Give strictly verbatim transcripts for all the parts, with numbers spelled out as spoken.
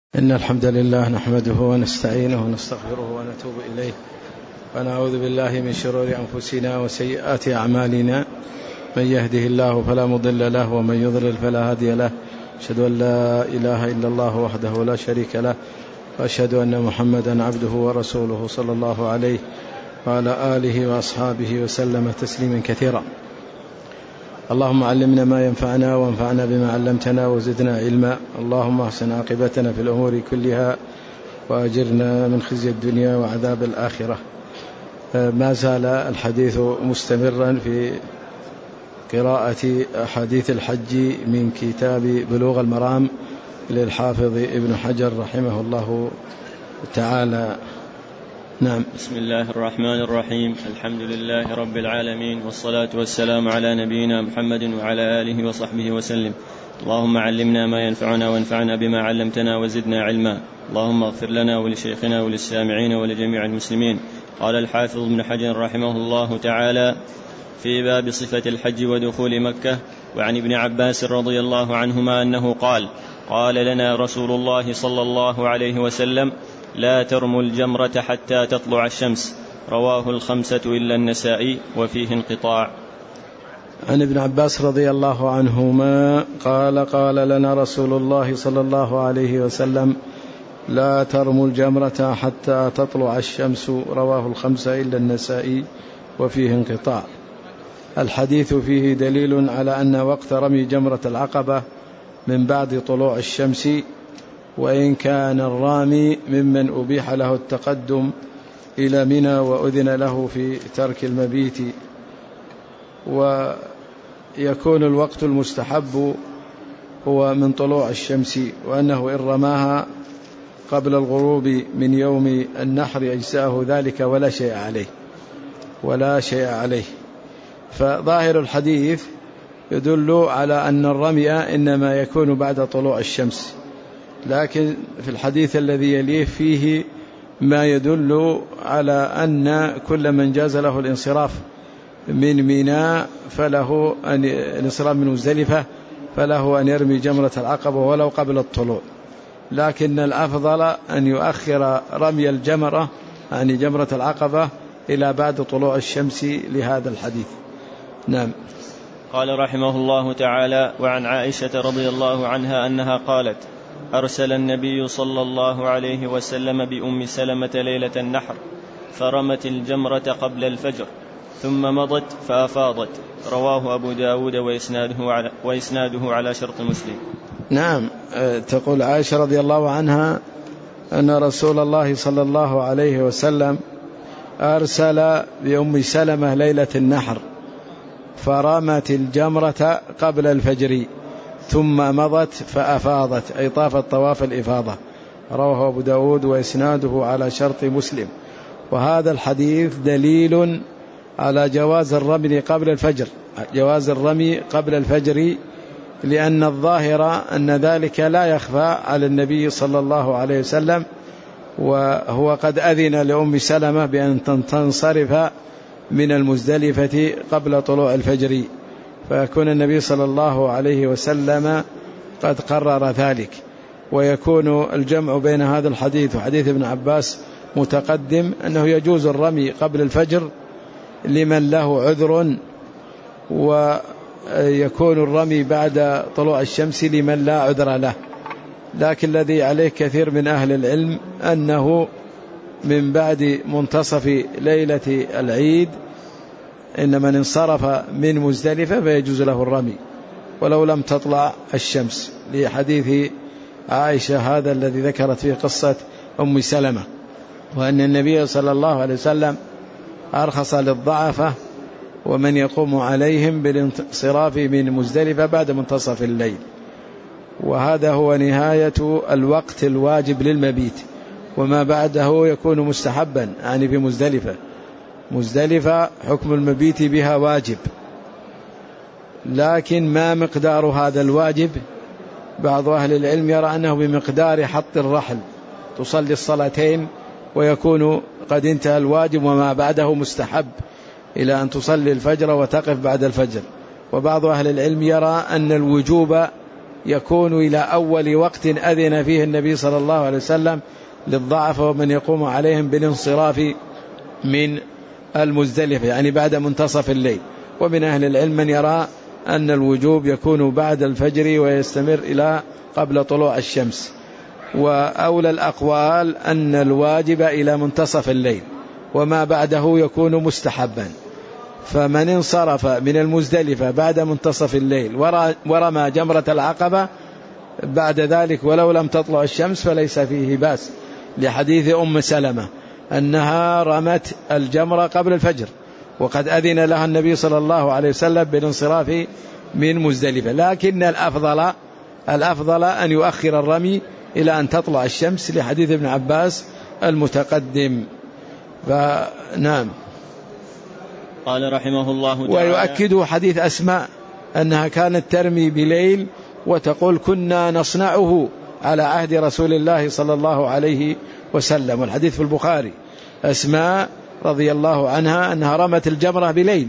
إن الحمد لله نحمده ونستعينه ونستغفره ونتوب إليه ونعوذ بالله من شرور أنفسنا وسيئات أعمالنا. من يهده الله فلا مضل له ومن يضلل فلا هادي له. أشهد أن لا إله إلا الله وحده لا شريك له وأشهد أن محمدا عبده ورسوله صلى الله عليه وعلى آله وأصحابه وسلم تسليما كثيرا. اللهم علمنا ما ينفعنا وانفعنا بما علمتنا وزدنا علما. اللهم احسن عاقبتنا في الأمور كلها وأجرنا من خزي الدنيا وعذاب الآخرة. ما زال الحديث مستمرا في قراءة أحاديث الحج من كتاب بلوغ المرام للحافظ ابن حجر رحمه الله تعالى. نعم. بسم الله الرحمن الرحيم. الحمد لله رب العالمين والصلاة والسلام على نبينا محمد وعلى آله وصحبه وسلم. اللهم علمنا ما ينفعنا وانفعنا بما علمتنا وزدنا علما. اللهم اغفر لنا ولشيخنا وللسامعين ولجميع المسلمين. قال الحافظ ابن حجر رحمه الله تعالى في باب صفة الحج ودخول مكة: وعن ابن عباس رضي الله عنهما أنه قال: قال لنا رسول الله صلى الله عليه وسلم: لا ترموا الجمرة حتى تطلع الشمس. رواه الخمسة إلا النسائي وفيه انقطاع. عن ابن عباس رضي الله عنهما قال: قال لنا رسول الله صلى الله عليه وسلم: لا ترموا الجمرة حتى تطلع الشمس. رواه الخمسة إلا النسائي وفيه انقطاع. الحديث فيه دليل على أن وقت رمي جمرة العقبة من بعد طلوع الشمس، وإن كان الرامي ممن أبيح له التقدم إلى منى وأذن له في ترك المبيت. ويكون الوقت المستحب هو من طلوع الشمس، وأنه إن رماها قبل الغروب من يوم النحر أجزاه ذلك ولا شيء عليه ولا شيء عليه. فظاهر الحديث يدل على أن الرمي إنما يكون بعد طلوع الشمس، لكن في الحديث الذي يليه فيه ما يدل على أن كل من جاز له الانصراف من منى فله أن الانصراف من مزدلفة فله أن يرمي جمرة العقبة ولو قبل الطلوع، لكن الأفضل أن يؤخر رمي الجمرة يعني جمرة العقبة إلى بعد طلوع الشمس لهذا الحديث. نعم. قال رحمه الله تعالى: وعن عائشة رضي الله عنها أنها قالت: أرسل النبي صلى الله عليه وسلم بأم سلمة ليلة النحر فرمت الجمرة قبل الفجر ثم مضت فأفاضت. رواه أبو داود وإسناده على, وإسناده على شرط مسلم. نعم. تقول عائشة رضي الله عنها أن رسول الله صلى الله عليه وسلم أرسل بأم سلمة ليلة النحر فرمت الجمرة قبل الفجر ثم مضت فأفاضت، أي طافت طواف الإفاضة. رواه أبو داود وإسناده على شرط مسلم. وهذا الحديث دليل على جواز الرمي قبل الفجر جواز الرمي قبل الفجر لأن الظاهر أن ذلك لا يخفى على النبي صلى الله عليه وسلم، وهو قد أذن لأم سلمة بأن تنصرف من المزدلفة قبل طلوع الفجر، فيكون النبي صلى الله عليه وسلم قد قرر ذلك. ويكون الجمع بين هذا الحديث وحديث ابن عباس متقدم أنه يجوز الرمي قبل الفجر لمن له عذر، ويكون الرمي بعد طلوع الشمس لمن لا عذر له. لكن الذي عليه كثير من أهل العلم أنه من بعد منتصف ليلة العيد إن من انصرف من مزدلفة فيجوز له الرمي ولو لم تطلع الشمس، لحديث عائشة هذا الذي ذكرت فيه قصة أم سلمة، وأن النبي صلى الله عليه وسلم أرخص للضعفة ومن يقوم عليهم بالانصراف من مزدلفة بعد منتصف الليل. وهذا هو نهاية الوقت الواجب للمبيت، وما بعده يكون مستحبا يعني في مزدلفة. مزدلفة حكم المبيت بها واجب، لكن ما مقدار هذا الواجب؟ بعض أهل العلم يرى أنه بمقدار حط الرحل، تصلي الصلاتين ويكون قد انتهى الواجب وما بعده مستحب إلى أن تصلي الفجر وتقف بعد الفجر. وبعض أهل العلم يرى أن الوجوب يكون إلى أول وقت أذن فيه النبي صلى الله عليه وسلم للضعف ومن يقوم عليهم بالانصراف من المزدلفة، يعني بعد منتصف الليل. ومن أهل العلم من يرى أن الوجوب يكون بعد الفجر ويستمر إلى قبل طلوع الشمس، وأولى الأقوال أن الواجب إلى منتصف الليل وما بعده يكون مستحبا. فمن انصرف من المزدلفة بعد منتصف الليل ورمى جمرة العقبة بعد ذلك ولو لم تطلع الشمس فليس فيه بأس، لحديث أم سلمة أنها رمت الجمرة قبل الفجر وقد أذن لها النبي صلى الله عليه وسلم بالانصراف من مزدلفة. لكن الأفضل الأفضل أن يؤخر الرمي إلى أن تطلع الشمس، لحديث ابن عباس المتقدم. فنعم. قال رحمه الله تعالى: ويؤكد حديث أسماء أنها كانت ترمي بليل وتقول كنا نصنعه على عهد رسول الله صلى الله عليه وسلم، والحديث في البخاري. أسماء رضي الله عنها أنها رمت الجمرة بليل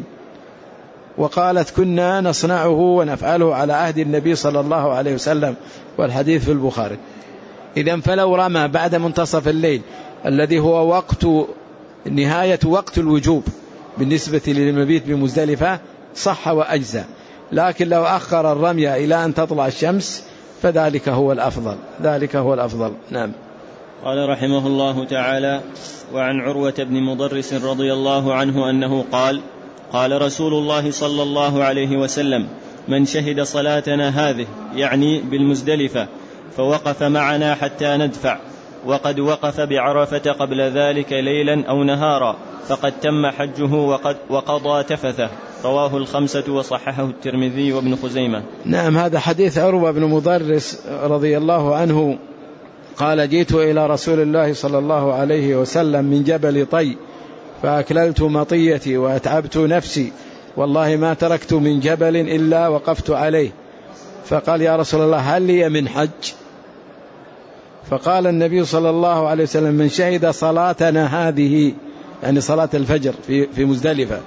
وقالت كنا نصنعه ونفعله على عهد النبي صلى الله عليه وسلم، والحديث في البخاري. إذن فلو رمى بعد منتصف الليل الذي هو وقت نهاية وقت الوجوب بالنسبة للمبيت بمزدلفة صح وأجزى، لكن لو أخر الرمي إلى أن تطلع الشمس فذلك هو الأفضل، ذلك هو الأفضل. نعم. قال رحمه الله تعالى: وعن عروة بن مضرس رضي الله عنه أنه قال: قال رسول الله صلى الله عليه وسلم: من شهد صلاتنا هذه، يعني بالمزدلفة، فوقف معنا حتى ندفع، وقد وقف بعرفة قبل ذلك ليلا أو نهارا، فقد تم حجه وقد وقضى تفثه. رواه الخمسة وصححه الترمذي وابن خزيمة. نعم، هذا حديث عروة بن مضرس رضي الله عنه قال: جئت إلى رسول الله صلى الله عليه وسلم من جبل طي فأكللت مطيتي وأتعبت نفسي، والله ما تركت من جبل إلا وقفت عليه، فقال: يا رسول الله هل لي من حج؟ فقال النبي صلى الله عليه وسلم: من شهد صلاتنا هذه، يعني صلاة الفجر في في مزدلفة،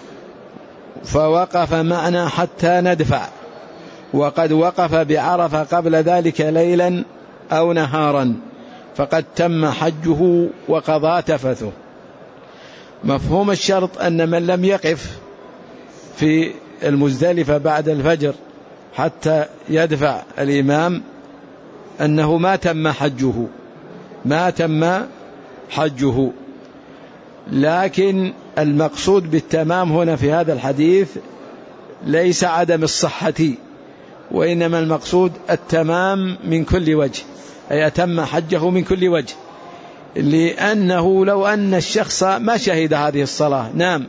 فوقف معنا حتى ندفع، وقد وقف بعرفة قبل ذلك ليلا أو نهارا، فقد تم حجه وقضى تفثه. مفهوم الشرط أن من لم يقف في المزدلفة بعد الفجر حتى يدفع الإمام أنه ما تم حجه، ما تم حجه. لكن المقصود بالتمام هنا في هذا الحديث ليس عدم الصحة، وإنما المقصود التمام من كل وجه، أي أتم حجه من كل وجه، لأنه لو أن الشخص ما شهد هذه الصلاة نام،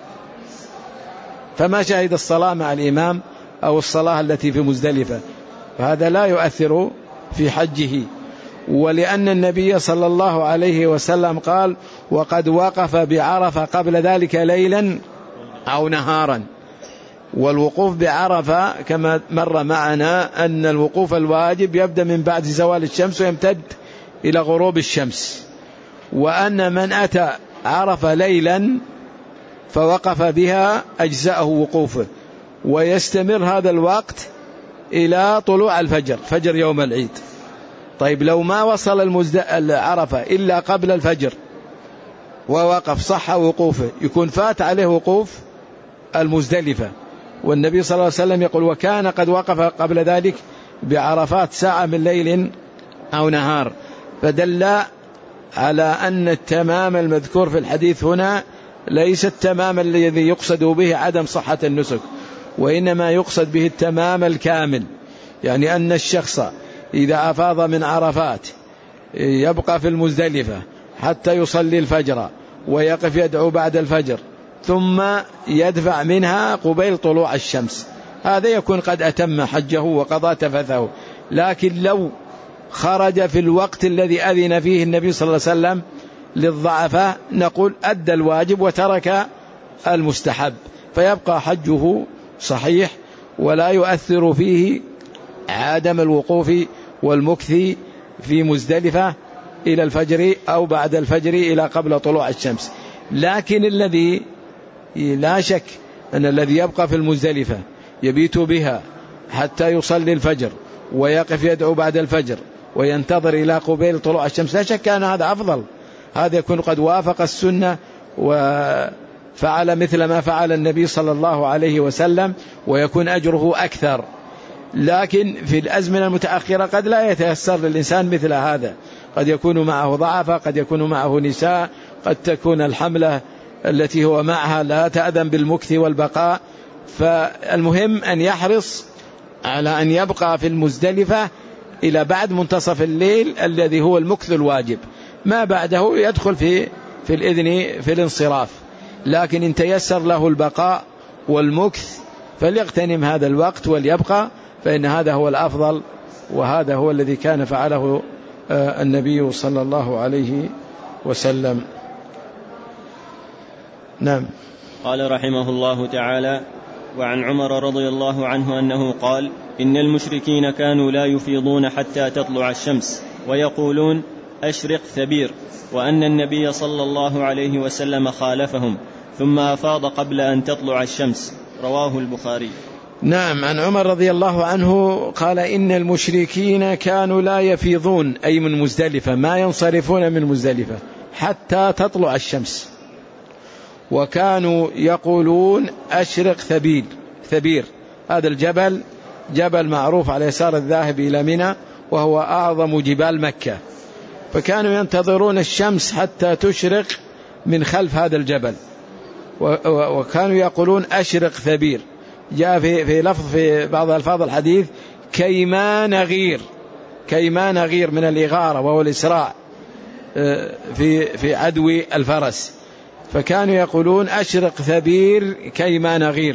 فما شهد الصلاة مع الإمام أو الصلاة التي في مزدلفة، فهذا لا يؤثر في حجه. ولأن النبي صلى الله عليه وسلم قال: وقد وقف بعرفة قبل ذلك ليلا أو نهارا. والوقوف بعرفة كما مر معنا أن الوقوف الواجب يبدأ من بعد زوال الشمس ويمتد إلى غروب الشمس، وأن من أتى عرفة ليلا فوقف بها أجزاءه وقوفه، ويستمر هذا الوقت إلى طلوع الفجر، فجر يوم العيد. طيب لو ما وصل العرفة إلا قبل الفجر ووقف صح وقوفه، يكون فات عليه وقوف المزدلفة. والنبي صلى الله عليه وسلم يقول: وكان قد وقف قبل ذلك بعرفات ساعة من ليل أو نهار، فدل على أن التمام المذكور في الحديث هنا ليس التمام الذي يقصد به عدم صحة النسك، وإنما يقصد به التمام الكامل، يعني أن الشخص إذا أفاض من عرفات يبقى في المزدلفة حتى يصلي الفجر ويقف يدعو بعد الفجر ثم يدفع منها قبيل طلوع الشمس، هذا يكون قد أتم حجه وقضى تفثه. لكن لو خرج في الوقت الذي أذن فيه النبي صلى الله عليه وسلم للضعفاء نقول أدى الواجب وترك المستحب، فيبقى حجه صحيح ولا يؤثر فيه عدم الوقوف والمكث في مزدلفة إلى الفجر أو بعد الفجر إلى قبل طلوع الشمس. لكن الذي لا شك أن الذي يبقى في المزدلفة يبيت بها حتى يصلي الفجر ويقف يدعو بعد الفجر وينتظر إلى قبيل طلوع الشمس، لا شك أن هذا أفضل، هذا يكون قد وافق السنة وفعل مثل ما فعل النبي صلى الله عليه وسلم ويكون أجره أكثر. لكن في الأزمنة المتأخرة قد لا يتيسر للإنسان مثل هذا، قد يكون معه ضعفة، قد يكون معه نساء، قد تكون الحملة التي هو معها لا تأذن بالمكث والبقاء. فالمهم أن يحرص على أن يبقى في المزدلفة إلى بعد منتصف الليل الذي هو المكث الواجب، ما بعده يدخل في في الإذن في الانصراف. لكن إن تيسر له البقاء والمكث فليغتنم هذا الوقت وليبقى، فإن هذا هو الأفضل، وهذا هو الذي كان فعله النبي صلى الله عليه وسلم. نعم. قال رحمه الله تعالى: وعن عمر رضي الله عنه أنه قال: إن المشركين كانوا لا يفيضون حتى تطلع الشمس ويقولون أشرق ثبير، وأن النبي صلى الله عليه وسلم خالفهم ثم أفاض قبل أن تطلع الشمس. رواه البخاري. نعم. عن عمر رضي الله عنه قال: إن المشركين كانوا لا يفيضون، أي من مزدلفة، ما ينصرفون من مزدلفة حتى تطلع الشمس، وكانوا يقولون أشرق ثبير. ثبير هذا الجبل جبل معروف على يسار الذاهب إلى منى، وهو أعظم جبال مكة، فكانوا ينتظرون الشمس حتى تشرق من خلف هذا الجبل، وكانوا يقولون أشرق ثبير. جاء في, في لفظ في بعض ألفاظ الحديث كيما نغير، كيما نغير من الإغارة وهو الإسراع في, في عدو الفرس، فكانوا يقولون أشرق ثبير كيما نغير،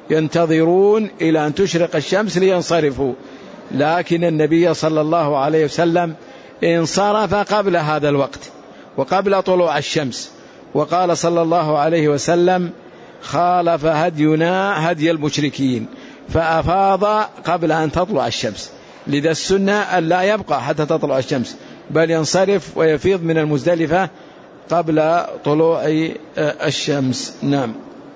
ينتظرون إلى أن تشرق الشمس لينصرفوا. لكن النبي صلى الله عليه وسلم انصرف قبل هذا الوقت وقبل طلوع الشمس، وقال صلى الله عليه وسلم: خالف هدينا هدي المشركين، فأفاض قبل أن تطلع الشمس. لذا السنة أن لا يبقى حتى تطلع الشمس، بل ينصرف ويفيض من المزدلفة قبل طلوع الشمس. نعم.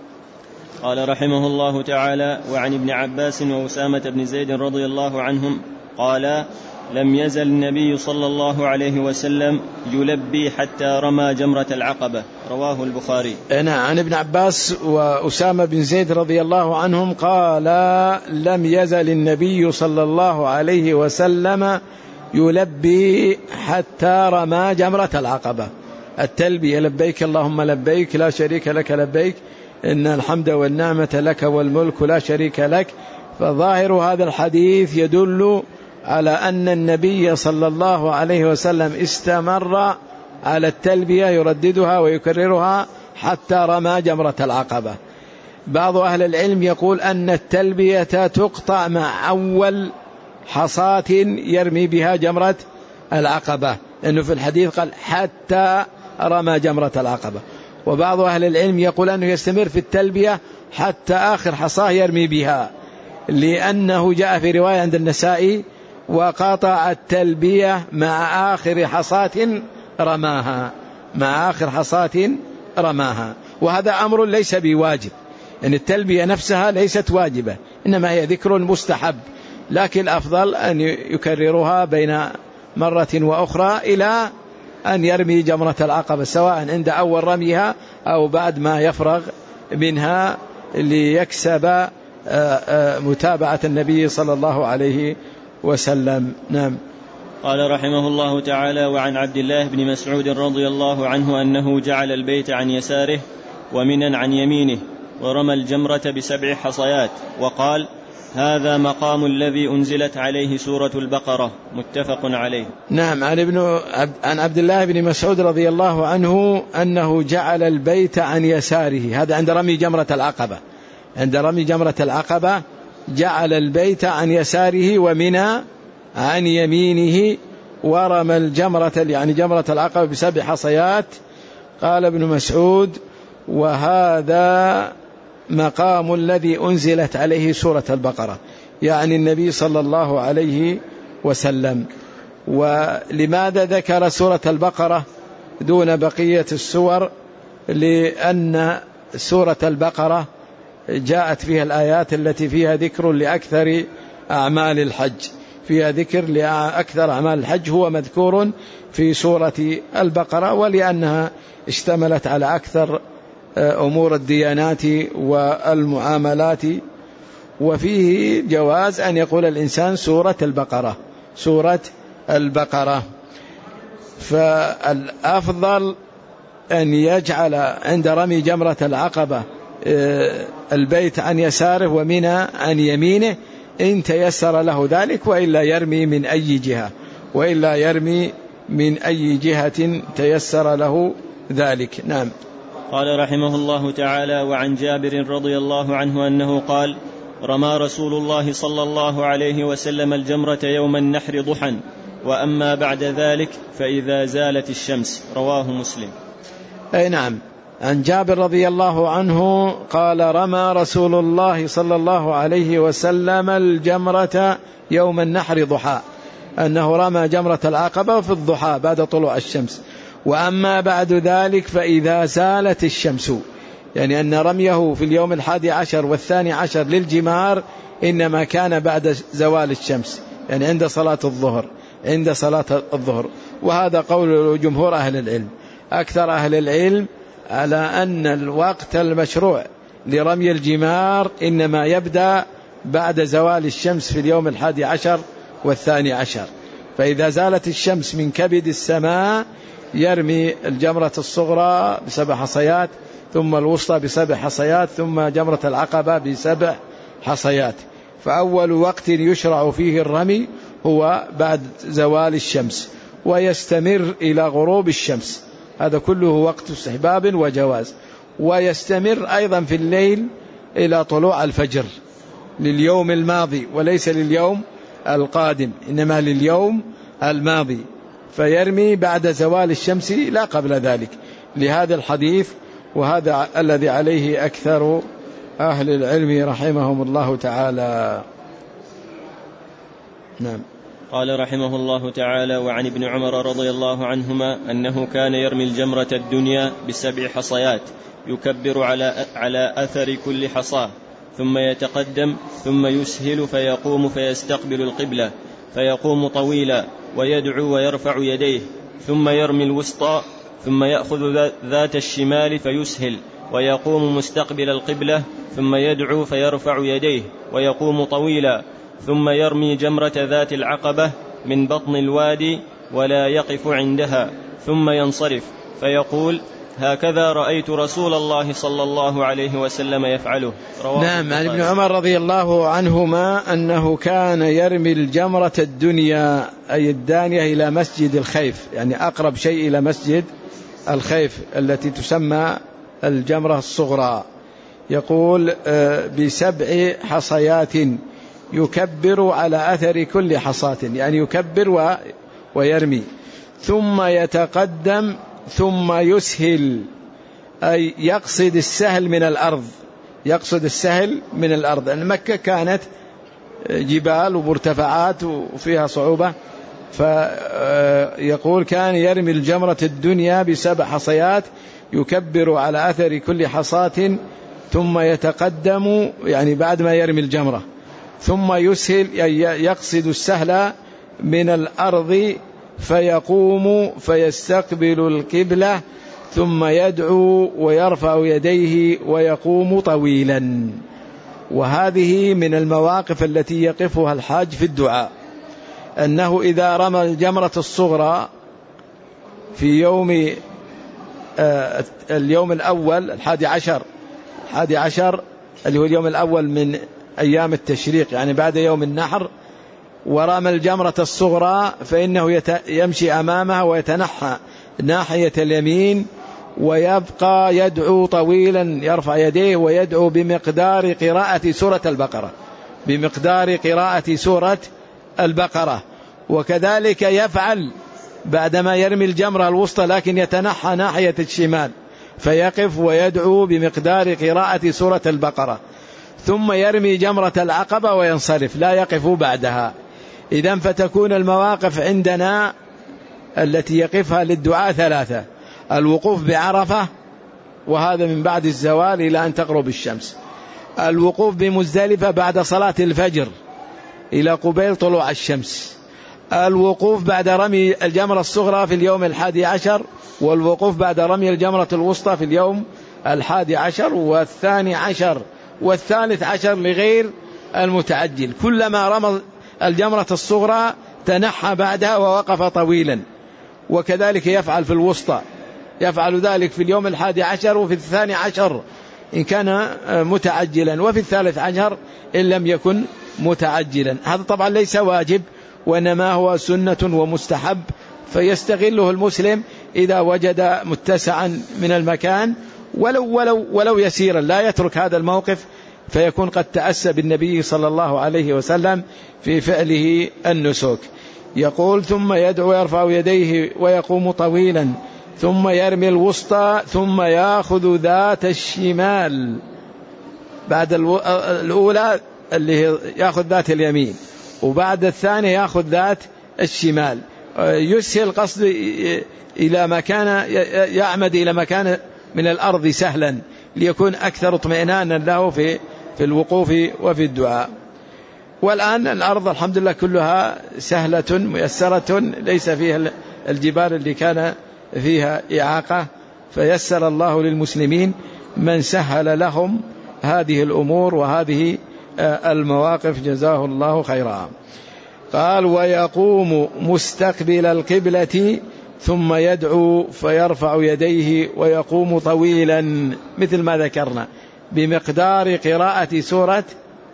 قال رحمه الله تعالى: وعن ابن عباس وأسامة بن زيد رضي الله عنهم قال: لم يزل النبي صلى الله عليه وسلم يلبي حتى رمى جمرة العقبة. رواه البخاري. أنا عن ابن عباس وأسامة بن زيد رضي الله عنهم قال: لم يزل النبي صلى الله عليه وسلم يلبي حتى رمى جمرة العقبة. التلبية لبيك اللهم لبيك لا شريك لك لبيك إن الحمد والنعمة لك والملك لا شريك لك. فظاهر هذا الحديث يدل على أن النبي صلى الله عليه وسلم استمر على التلبية يرددها ويكررها حتى رمى جمرة العقبة. بعض أهل العلم يقول أن التلبية تقطع مع أول حصاة يرمي بها جمرة العقبة، لأنه في الحديث قال حتى رمى جمرة العقبة. وبعض أهل العلم يقول أنه يستمر في التلبية حتى آخر حصاة يرمي بها، لأنه جاء في رواية عند النسائي: وقطع التلبية مع آخر حصاة رماها، مع آخر حصاة رماها. وهذا أمر ليس بواجب، يعني التلبية نفسها ليست واجبة، إنما هي ذكر مستحب، لكن الأفضل أن يكررها بين مرة وأخرى إلى أن يرمي جمرة العقبة، سواء عند أول رميها أو بعد ما يفرغ منها، ليكسب متابعة النبي صلى الله عليه وسلم. نعم. قال رحمه الله تعالى: وعن عبد الله بن مسعود رضي الله عنه أنه جعل البيت عن يساره ومنا عن يمينه، ورمى الجمرة بسبع حصيات، وقال: هذا مقام الذي أنزلت عليه سورة البقرة. متفق عليه. نعم. عن, ابن عن عبد الله بن مسعود رضي الله عنه أنه جعل البيت عن يساره، هذا عند رمي جمرة العقبة، عند رمي جمرة العقبة جعل البيت عن يساره ومنى عن يمينه، ورمى الجمرة يعني جمرة العقبة بسبع حصيات. قال ابن مسعود: وهذا مقام الذي أنزلت عليه سورة البقرة، يعني النبي صلى الله عليه وسلم. ولماذا ذكر سورة البقرة دون بقية السور؟ لأن سورة البقرة جاءت فيها الآيات التي فيها ذكر لأكثر أعمال الحج، فيها ذكر لأكثر أعمال الحج هو مذكور في سورة البقرة، ولأنها اشتملت على أكثر أمور الديانات والمعاملات. وفيه جواز أن يقول الإنسان سورة البقرة سورة البقرة. فالأفضل أن يجعل عند رمي جمرة العقبة البيت عن يساره ومنى عن يمينه إن تيسر له ذلك، وإلا يرمي من أي جهة وإلا يرمي من أي جهة تيسر له ذلك. نعم. قال رحمه الله تعالى: وعن جابر رضي الله عنه أنه قال: رمى رسول الله صلى الله عليه وسلم الجمرة يوم النحر ضحى، وأما بعد ذلك فإذا زالت الشمس. رواه مسلم. أي نعم. عن جابر رضي الله عنه قال: رمى رسول الله صلى الله عليه وسلم الجمرة يوم النحر ضحى، أنه رمى جمرة العقبة في الضحى بعد طلوع الشمس. وأما بعد ذلك فإذا زالت الشمس، يعني أن رميه في اليوم الحادي عشر والثاني عشر للجمار إنما كان بعد زوال الشمس، يعني عند صلاة الظهر عند صلاة الظهر. وهذا قول جمهور أهل العلم. أكثر أهل العلم على أن الوقت المشروع لرمي الجمار إنما يبدأ بعد زوال الشمس في اليوم الحادي عشر والثاني عشر. فإذا زالت الشمس من كبد السماء يرمي الجمرة الصغرى بسبع حصيات، ثم الوسطى بسبع حصيات، ثم جمرة العقبة بسبع حصيات. فأول وقت يشرع فيه الرمي هو بعد زوال الشمس، ويستمر إلى غروب الشمس. هذا كله وقت استحباب وجواز. ويستمر أيضا في الليل إلى طلوع الفجر لليوم الماضي، وليس لليوم القادم، إنما لليوم الماضي. فيرمي بعد زوال الشمس لا قبل ذلك، لهذا الحديث، وهذا الذي عليه أكثر أهل العلم رحمهم الله تعالى. نعم. قال رحمه الله تعالى: وعن ابن عمر رضي الله عنهما أنه كان يرمي الجمرة الدنيا بسبع حصيات يكبر على على أثر كل حصاة، ثم يتقدم ثم يسهل فيقوم فيستقبل القبلة فيقوم طويلا ويدعو ويرفع يديه، ثم يرمي الوسطى ثم يأخذ ذات الشمال فيسهل ويقوم مستقبل القبلة، ثم يدعو فيرفع يديه ويقوم طويلا، ثم يرمي جمرة ذات العقبة من بطن الوادي ولا يقف عندها، ثم ينصرف فيقول: هكذا رأيت رسول الله صلى الله عليه وسلم يفعله. نعم. عن ابن عمر رضي الله عنهما أنه كان يرمي الجمرة الدنيا، أي الدانية، إلى مسجد الخيف، يعني أقرب شيء إلى مسجد الخيف التي تسمى الجمرة الصغرى. يقول: بسبع حصيات يكبر على أثر كل حصاة، يعني يكبر ويرمي، ثم يتقدم ثم يسهل، أي يقصد السهل من الأرض، يقصد السهل من الأرض. أن مكة كانت جبال ومرتفعات وفيها صعوبة، فيقول كان يرمي الجمرة الدنيا بسبع حصيات يكبر على أثر كل حصاة، ثم يتقدم، يعني بعد ما يرمي الجمرة، ثم يسهل، يقصد السهل من الأرض، فيقوم فيستقبل القبلة، ثم يدعو ويرفع يديه ويقوم طويلا. وهذه من المواقف التي يقفها الحاج في الدعاء، أنه إذا رمى الجمرة الصغرى في يوم آه اليوم الأول الحادي عشر الحادي عشر اللي هو اليوم الأول من أيام التشريق، يعني بعد يوم النحر، ورمى الجمرة الصغرى، فإنه يمشي أمامها ويتنحى ناحية اليمين، ويبقى يدعو طويلا، يرفع يديه ويدعو بمقدار قراءة سورة البقرة بمقدار قراءة سورة البقرة. وكذلك يفعل بعدما يرمي الجمرة الوسطى، لكن يتنحى ناحية الشمال، فيقف ويدعو بمقدار قراءة سورة البقرة، ثم يرمي جمرة العقبة وينصرف، لا يقف بعدها. إذن فتكون المواقف عندنا التي يقفها للدعاء ثلاثة: الوقوف بعرفة، وهذا من بعد الزوال إلى أن تغرب الشمس; الوقوف بمزدلفة بعد صلاة الفجر إلى قبيل طلوع الشمس. الوقوف بعد رمي الجمرة الصغرى في اليوم الحادي عشر، والوقوف بعد رمي الجمرة الوسطى في اليوم الحادي عشر والثاني عشر والثالث عشر لغير المتعجل. كلما رمى الجمرة الصغرى تنحى بعدها ووقف طويلا، وكذلك يفعل في الوسطى، يفعل ذلك في اليوم الحادي عشر وفي الثاني عشر إن كان متعجلا، وفي الثالث عشر إن لم يكن متعجلا. هذا طبعا ليس واجب، وإنما هو سنة ومستحب، فيستغله المسلم إذا وجد متسعا من المكان ولو, ولو, ولو يسيرا، لا يترك هذا الموقف، فيكون قد تأسى بالنبي صلى الله عليه وسلم في فعله النسك. يقول ثم يدعو يرفع يديه ويقوم طويلا، ثم يرمي الوسطى، ثم يأخذ ذات الشمال بعد الأولى اللي يأخذ ذات اليمين، وبعد الثانية يأخذ ذات الشمال. يسهل قصد إلى مكان، يعمد إلى مكان من الأرض سهلا ليكون أكثر اطمئنانا له في في الوقوف وفي الدعاء. والآن الأرض الحمد لله كلها سهلة ميسرة، ليس فيها الجبال اللي كان فيها إعاقة، فيسر الله للمسلمين من سهل لهم هذه الأمور وهذه المواقف، جزاه الله خيرا. قال ويقوم مستقبل القبلة ثم يدعو فيرفع يديه ويقوم طويلا مثل ما ذكرنا بمقدار قراءة سورة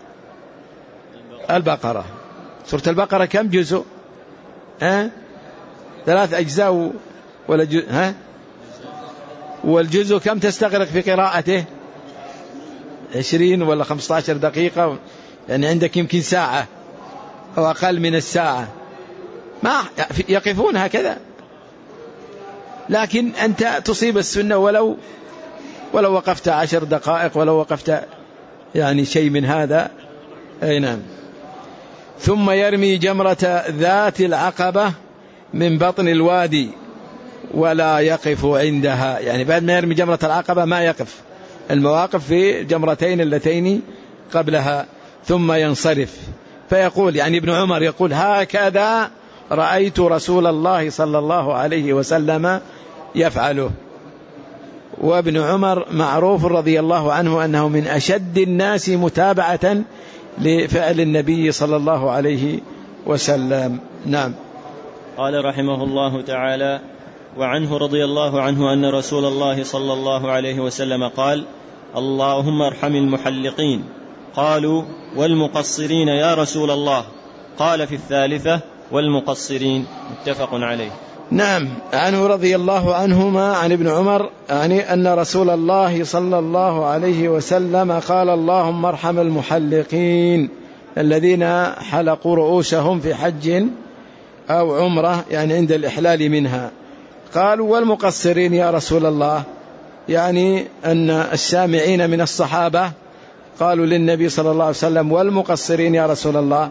البقرة. سورة البقرة كم جزء؟ ها؟ ثلاث أجزاء ولا جزء؟ ها؟ والجزء كم تستغرق في قراءته؟ عشرين ولا خمسة عشر دقيقة، يعني عندك يمكن ساعة أو أقل من الساعة، ما يقفون هكذا، لكن أنت تصيب السنة ولو ولو وقفت عشر دقائق، ولو وقفت يعني شيء من هذا. أي نعم. ثم يرمي جمرة ذات العقبة من بطن الوادي ولا يقف عندها، يعني بعد ما يرمي جمرة العقبة ما يقف، المواقف في جمرتين اللتين قبلها، ثم ينصرف فيقول، يعني ابن عمر يقول هكذا رأيت رسول الله صلى الله عليه وسلم يفعله. وابن عمر معروف رضي الله عنه أنه من أشد الناس متابعة لفعل النبي صلى الله عليه وسلم. نعم. قال رحمه الله تعالى: وعنه رضي الله عنه أن رسول الله صلى الله عليه وسلم قال: اللهم ارحم المحلقين. قالوا: والمقصرين يا رسول الله؟ قال في الثالثة: والمقصرين. متفق عليه. نعم. عنه رضي الله عنهما عن ابن عمر يعني أن رسول الله صلى الله عليه وسلم قال: اللهم ارحم المحلقين الذين حلقوا رؤوسهم في حج أو عمرة، يعني عند الإحلال منها. قالوا: والمقصرين يا رسول الله؟ يعني أن السامعين من الصحابة قالوا للنبي صلى الله عليه وسلم: والمقصرين يا رسول الله؟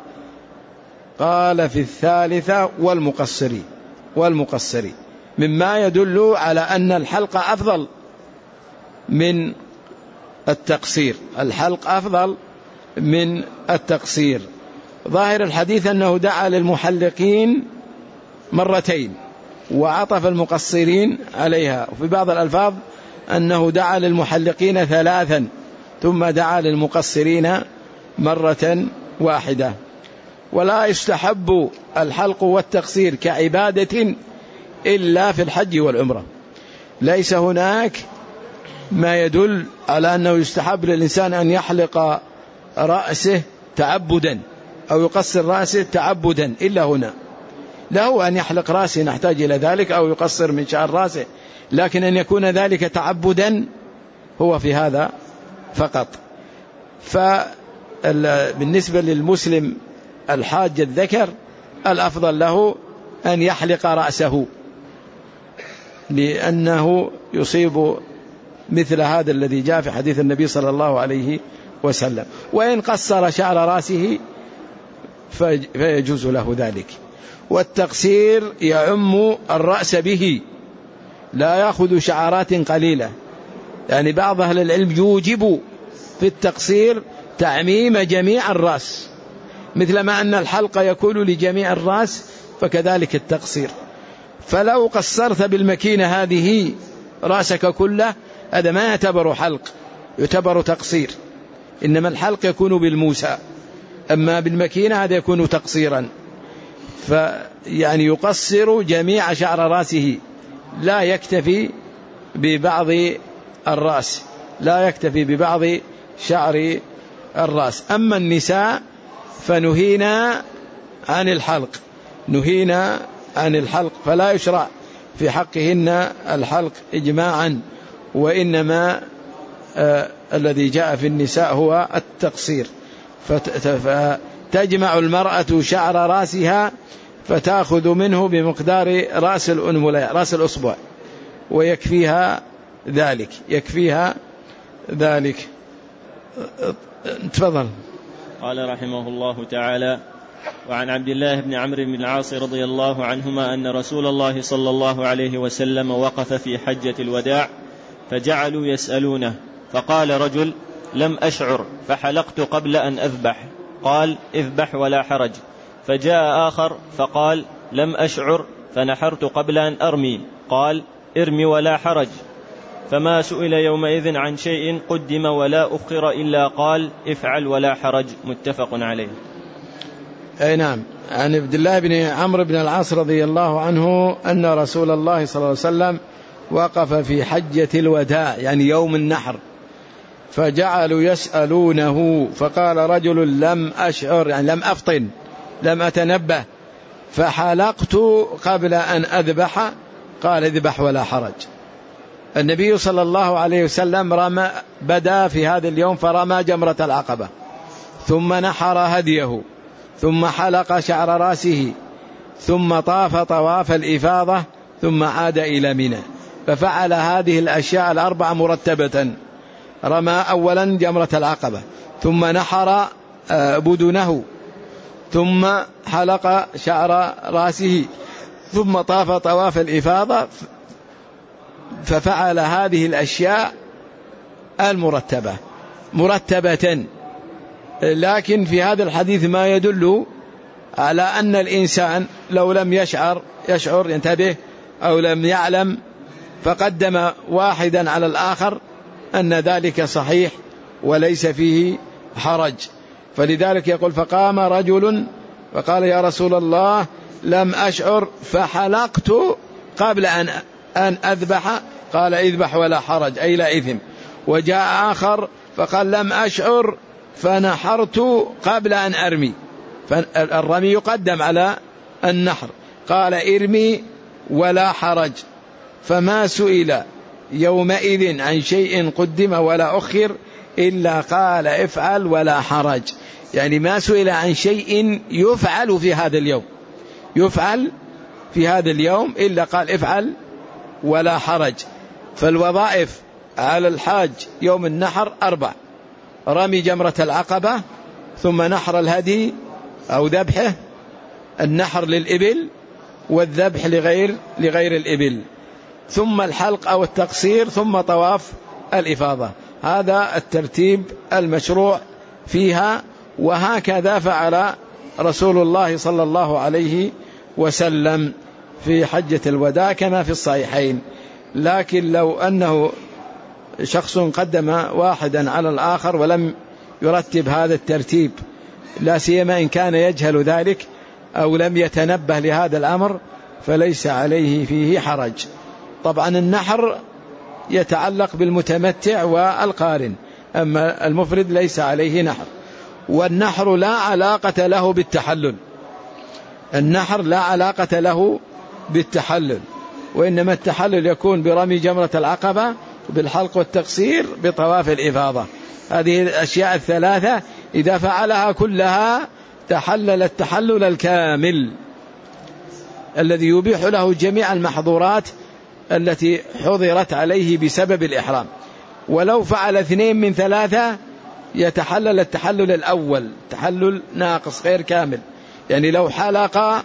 قال في الثالثة: والمقصرين. والمقصرين مما يدل على أن الحلق أفضل من التقصير، الحلق أفضل من التقصير. ظاهر الحديث أنه دعا للمحلقين مرتين وعطف المقصرين عليها، وفي بعض الألفاظ أنه دعا للمحلقين ثلاثا ثم دعا للمقصرين مرة واحدة. ولا يستحب الحلق والتقصير كعبادة إلا في الحج والعمرة، ليس هناك ما يدل على أنه يستحب للإنسان أن يحلق رأسه تعبدا أو يقصر رأسه تعبدا إلا هنا. له أن يحلق رأسه نحتاج إلى ذلك، أو يقصر من شعر رأسه، لكن أن يكون ذلك تعبدا هو في هذا فقط. فبالنسبة للمسلم الحاج الذكر الأفضل له أن يحلق رأسه، لأنه يصيب مثل هذا الذي جاء في حديث النبي صلى الله عليه وسلم. وإن قصر شعر رأسه فيجوز له ذلك. والتقصير يعم الرأس به، لا يأخذ شعرات قليلة، يعني بعض أهل العلم يوجب في التقصير تعميم جميع الرأس، مثلما أن الحلق يكون لجميع الرأس فكذلك التقصير. فلو قصرت بالمكينة هذه رأسك كله هذا ما يعتبر حلق، يعتبر تقصير، إنما الحلق يكون بالموسى، أما بالمكينة هذا يكون تقصيرا. فيعني يقصر جميع شعر رأسه، لا يكتفي ببعض الرأس، لا يكتفي ببعض شعر الرأس. أما النساء فنهينا عن الحلق، نهينا عن الحلق، فلا يشرع في حقهن الحلق إجماعا، وإنما آه الذي جاء في النساء هو التقصير. فتجمع المرأة شعر رأسها فتأخذ منه بمقدار رأس الأنملة، رأس الأصبع، ويكفيها ذلك، يكفيها ذلك. تفضل. قال رحمه الله تعالى: وعن عبد الله بن عمرو بن العاص رضي الله عنهما أن رسول الله صلى الله عليه وسلم وقف في حجة الوداع فجعلوا يسألونه، فقال رجل: لم أشعر فحلقت قبل أن أذبح. قال: اذبح ولا حرج. فجاء آخر فقال: لم أشعر فنحرت قبل أن أرمي. قال: ارمي ولا حرج. فما سئل يومئذ عن شيء قدم ولا أخر إلا قال: افعل ولا حرج. متفق عليه. أي نعم. عن عبد الله بن عمرو بن العاص رضي الله عنه أن رسول الله صلى الله عليه وسلم وقف في حجة الوداع يعني يوم النحر، فجعلوا يسألونه، فقال رجل: لم أشعر يعني لم أفطن، لم أتنبه، فحلقت قبل أن أذبح. قال: اذبح ولا حرج. النبي صلى الله عليه وسلم رمى، بدأ في هذا اليوم فرمى جمرة العقبة، ثم نحر هديه، ثم حلق شعر رأسه، ثم طاف طواف الإفاضة، ثم عاد إلى منى. ففعل هذه الأشياء الأربع مرتبة. رمى أولا جمرة العقبة، ثم نحر بدنه، ثم حلق شعر رأسه، ثم طاف طواف الإفاضة. ففعل هذه الأشياء المرتبة مرتبة. لكن في هذا الحديث ما يدل على أن الإنسان لو لم يشعر يشعر ينتبه أو لم يعلم فقدم واحدا على الآخر أن ذلك صحيح وليس فيه حرج. فلذلك يقول: فقام رجل فقال: يا رسول الله لم أشعر فحلقت قبل أن أن أذبح. قال: اذبح ولا حرج، أي لا إثم. وجاء آخر فقال: لم أشعر فنحرت قبل أن أرمي. فالرمي يقدم على النحر. قال: ارمي ولا حرج. فما سئل يومئذ عن شيء قدم ولا أخر إلا قال: افعل ولا حرج. يعني ما سئل عن شيء يفعل في هذا اليوم، يفعل في هذا اليوم إلا قال: افعل ولا حرج. فالوظائف على الحاج يوم النحر أربع: رمي جمرة العقبة، ثم نحر الهدي أو ذبحه، النحر للإبل، والذبح لغير لغير الإبل، ثم الحلق أو التقصير، ثم طواف الإفاضة. هذا الترتيب المشروع فيها، وهكذا فعل رسول الله صلى الله عليه وسلم في حجة الوداع كما في الصحيحين. لكن لو أنه شخص قدم واحدا على الآخر ولم يرتب هذا الترتيب، لا سيما إن كان يجهل ذلك أو لم يتنبه لهذا الأمر، فليس عليه فيه حرج. طبعا النحر يتعلق بالمتمتع والقارن، أما المفرد ليس عليه نحر. والنحر لا علاقة له بالتحلل، النحر لا علاقة له بالتحلل، وإنما التحلل يكون برمي جمرة العقبة، بالحلق والتقصير، بطواف الإفاضة. هذه الأشياء الثلاثة إذا فعلها كلها تحلل التحلل الكامل الذي يبيح له جميع المحظورات التي حضرت عليه بسبب الإحرام. ولو فعل اثنين من ثلاثة يتحلل التحلل الأول، تحلل ناقص غير كامل. يعني لو حلق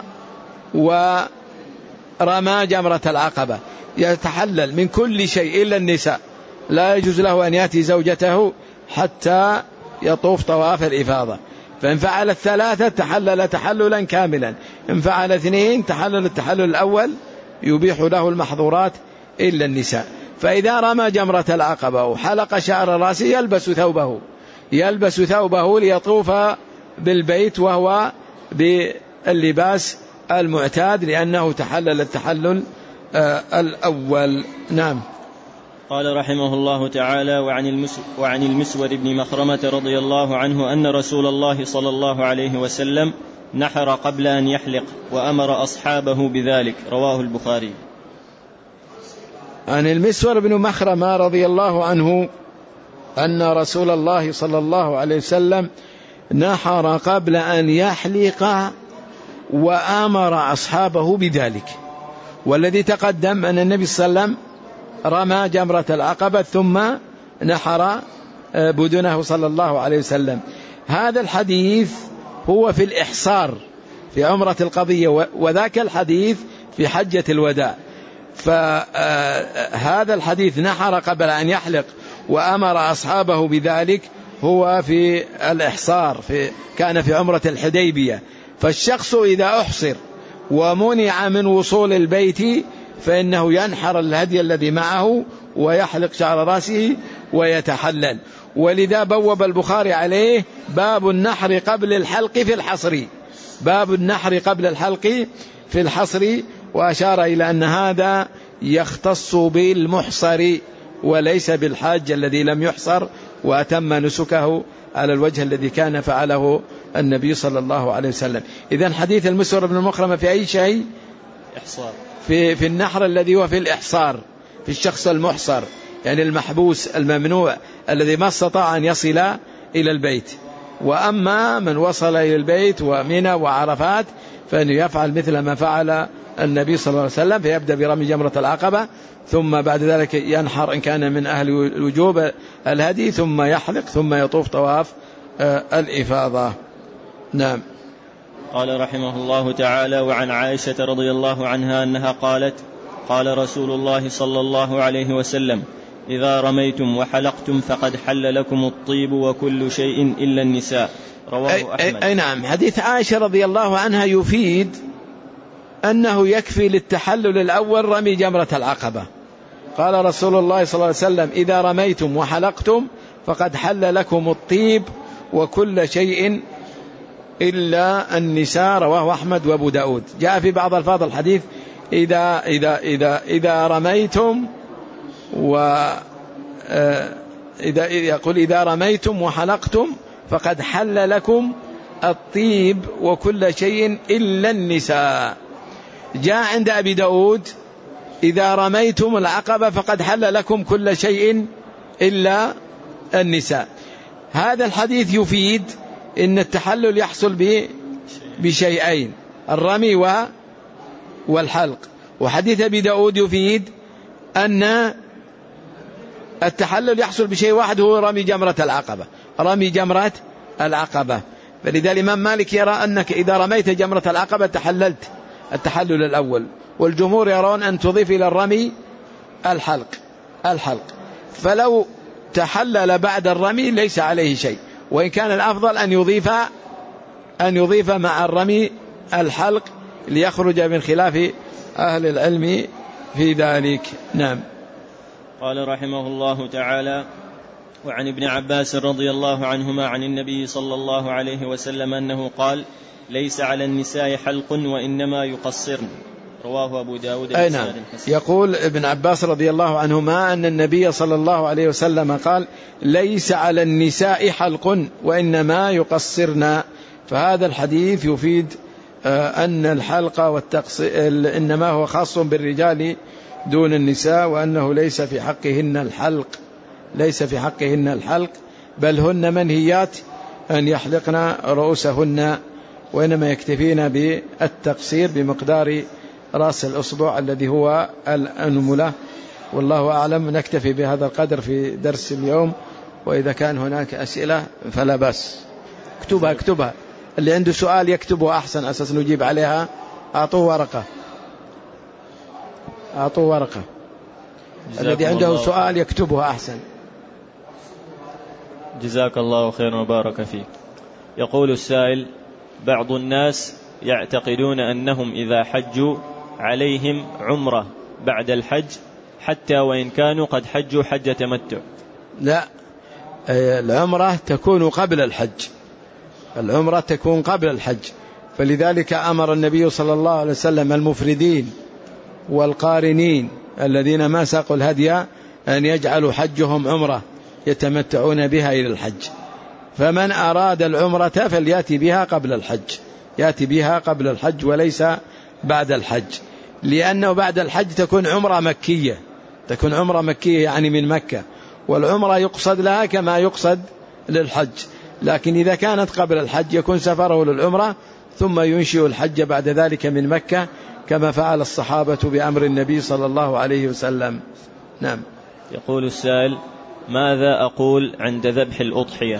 ورمى جمرة العقبة يتحلل من كل شيء إلا النساء، لا يجوز له أن يأتي زوجته حتى يطوف طواف الإفاضة. فإن فعل الثلاثة تحلل تحللا كاملا، إن فعل اثنين تحلل التحلل الأول يبيح له المحظورات إلا النساء. فإذا رمى جمرة العقبة وحلق شعر رأسه يلبس ثوبه يلبس ثوبه ليطوف بالبيت وهو باللباس المعتاد لأنه تحلل التحلل آه الأول. نعم. قال رحمه الله تعالى: وعن, المس وعن المسور بن مخرمة رضي الله عنه أن رسول الله صلى الله عليه وسلم نحر قبل أن يحلق وأمر أصحابه بذلك. رواه البخاري. عن المسور بن مخرمة رضي الله عنه أن رسول الله صلى الله عليه وسلم نحر قبل أن يحلق وأمر أصحابه بذلك. والذي تقدم أن النبي صلى الله عليه وسلم رمى جمرة العقبة ثم نحر بدنه صلى الله عليه وسلم. هذا الحديث هو في الإحصار في عمرة القضية، وذاك الحديث في حجة الوداع. فهذا الحديث نحر قبل أن يحلق وأمر أصحابه بذلك هو في الإحصار، في كان في عمرة الحديبية. فالشخص إذا أحصر ومنع من وصول البيت فإنه ينحر الهدي الذي معه ويحلق شعر رأسه ويتحلل. ولذا بوب البخاري عليه باب النحر قبل الحلق في الحصر، باب النحر قبل الحلق في الحصر، وأشار إلى أن هذا يختص بالمحصر وليس بالحاج الذي لم يحصر وأتم نسكه على الوجه الذي كان فعله النبي صلى الله عليه وسلم. إذن حديث المسور بن المخرمة في أي شيء؟ إحصار. في, في النحر الذي هو في الإحصار، في الشخص المحصر، يعني المحبوس الممنوع الذي ما استطاع أن يصل إلى البيت. وأما من وصل إلى البيت ومنى وعرفات فإنه يفعل مثل ما فعل النبي صلى الله عليه وسلم، فيبدأ برمي جمرة العقبة ثم بعد ذلك ينحر إن كان من أهل الوجوب الهدي ثم يحلق ثم يطوف طواف الإفاضة. نعم. قال رحمه الله تعالى: وعن عائشة رضي الله عنها أنها قالت: قال رسول الله صلى الله عليه وسلم: إذا رميتم وحلقتم فقد حل لكم الطيب وكل شيء إلا النساء. رواه أحمد. أي نعم. حديث عائشة رضي الله عنها يفيد أنه يكفي للتحلل الأول رمي جمرة العقبة. قال رسول الله صلى الله عليه وسلم: إذا رميتم وحلقتم فقد حل لكم الطيب وكل شيء إلا النساء. رواه أحمد وأبو داود. جاء في بعض الفاظ الحديث: إذا, إذا, إذا, إذا رميتم و إذا يقول إذا رميتم وحلقتم فقد حل لكم الطيب وكل شيء إلا النساء. جاء عند أبي داود: إذا رميتم العقبة فقد حل لكم كل شيء إلا النساء. هذا الحديث يفيد إن التحلل يحصل بشيئين: الرمي والحلق. وحديث أبي داود يفيد أن التحلل يحصل بشيء واحد هو رمي جمرة العقبة، رمي جمرة العقبة. فلذا الإمام مالك يرى أنك إذا رميت جمرة العقبة تحللت التحلل الأول، والجمهور يرون أن تضيف إلى الرمي الحلق الحلق فلو تحلل بعد الرمي ليس عليه شيء، وإن كان الأفضل أن يضيف أن يضيف مع الرمي الحلق ليخرج من خلاف أهل العلم في ذلك. نعم. قال رحمه الله تعالى: وعن ابن عباس رضي الله عنهما عن النبي صلى الله عليه وسلم أنه قال: ليس على النساء حلق وإنما يقصرن. رواه أبو داود. أي نعم. يقول ابن عباس رضي الله عنهما أن النبي صلى الله عليه وسلم قال: ليس على النساء حلق وإنما يقصرن. فهذا الحديث يفيد أن الحلق والتقصير إنما هو خاص بالرجال دون النساء، وأنه ليس في حقهن الحلق ليس في حقهن الحلق بل هن منهيات أن يحلقن رؤوسهن، وإنما يكتفين بالتقصير بمقدار رأس الأصبع الذي هو الأنملة. والله أعلم. نكتفي بهذا القدر في درس اليوم، وإذا كان هناك أسئلة فلا بأس. اكتبها اكتبها اللي عنده سؤال يكتبه أحسن أساس نجيب عليها. أعطوه ورقة أعطوه ورقة الذي عنده سؤال يكتبه أحسن. جزاك الله خيرا وبارك فيك. يقول السائل: بعض الناس يعتقدون أنهم إذا حجوا عليهم عمرة بعد الحج حتى وإن كانوا قد حجوا حج تمتع. لا، العمرة تكون قبل الحج، العمرة تكون قبل الحج، فلذلك أمر النبي صلى الله عليه وسلم المفردين والقارنين الذين ما ساقوا الهدي أن يجعلوا حجهم عمرة يتمتعون بها إلى الحج. فمن أراد العمرة فليأتي بها قبل الحج، يأتي بها قبل الحج وليس بعد الحج، لأنه بعد الحج تكون عمرة مكية، تكون عمرة مكية يعني من مكة، والعمرة يقصد لها كما يقصد للحج، لكن إذا كانت قبل الحج يكون سفره للعمرة ثم ينشئ الحج بعد ذلك من مكة كما فعل الصحابة بأمر النبي صلى الله عليه وسلم. نعم. يقول السائل: ماذا أقول عند ذبح الأضحية؟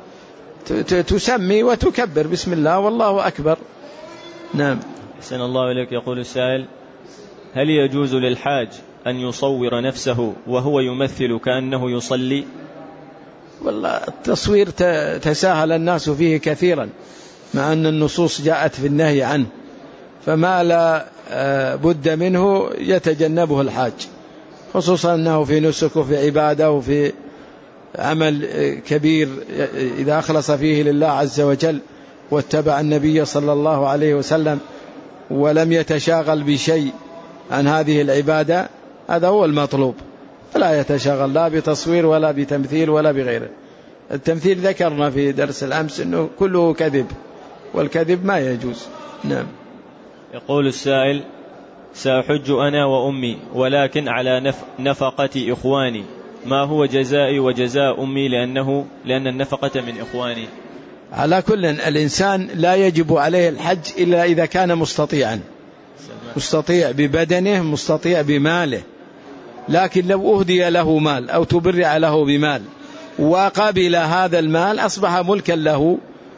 تسمي وتكبر بسم الله والله أكبر. نعم. أحسن الله إليك. يقول السائل: هل يجوز للحاج أن يصور نفسه وهو يمثل كأنه يصلي؟ والله التصوير تساهل الناس فيه كثيرا، مع أن النصوص جاءت في النهي عنه، فما لا بد منه يتجنبه الحاج، خصوصا أنه في نسك وفي عبادة وفي عمل كبير إذا أخلص فيه لله عز وجل واتبع النبي صلى الله عليه وسلم ولم يتشاغل بشيء عن هذه العبادة، هذا هو المطلوب، فلا يتشاغل لا بتصوير ولا بتمثيل ولا بغيره. التمثيل ذكرنا في درس الأمس أنه كله كذب، والكذب ما يجوز. نعم. يقول السائل: سأحج أنا وأمي ولكن على نفقة إخواني، ما هو جزائي وجزاء أمي لأنه لأن النفقة من إخواني؟ على كل الإنسان لا يجب عليه الحج إلا إذا كان مستطيعا، مستطيع ببدنه مستطيع بماله، لكن لو أهدي له مال أو تبرع له بمال وقبل هذا المال أصبح ملكا له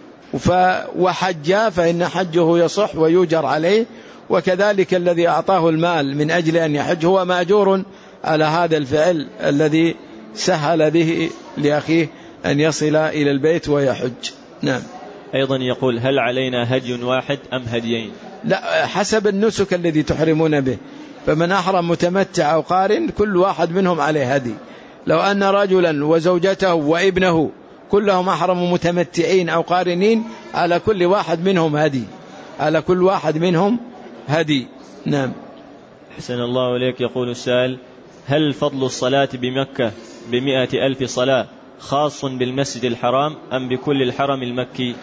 وحج فإن حجه يصح ويجر عليه، وكذلك الذي أعطاه المال من أجل أن يحج هو مأجور على هذا الفعل الذي سهل به لأخيه أن يصل إلى البيت ويحج. نعم. أيضا يقول: هل علينا هدي واحد أم هديين؟ لا، حسب النسك الذي تحرمون به، فمن أحرم متمتع أو قارن كل واحد منهم عليه هدي. لو أن رجلا وزوجته وابنه كلهم أحرموا متمتعين أو قارنين على كل واحد منهم هدي، على كل واحد منهم هدي. نعم. حسن الله إليك. يقول السائل: هل فضل الصلاة بمكة بمئة ألف صلاة خاص بالمسجد الحرام أم بكل الحرم المكي؟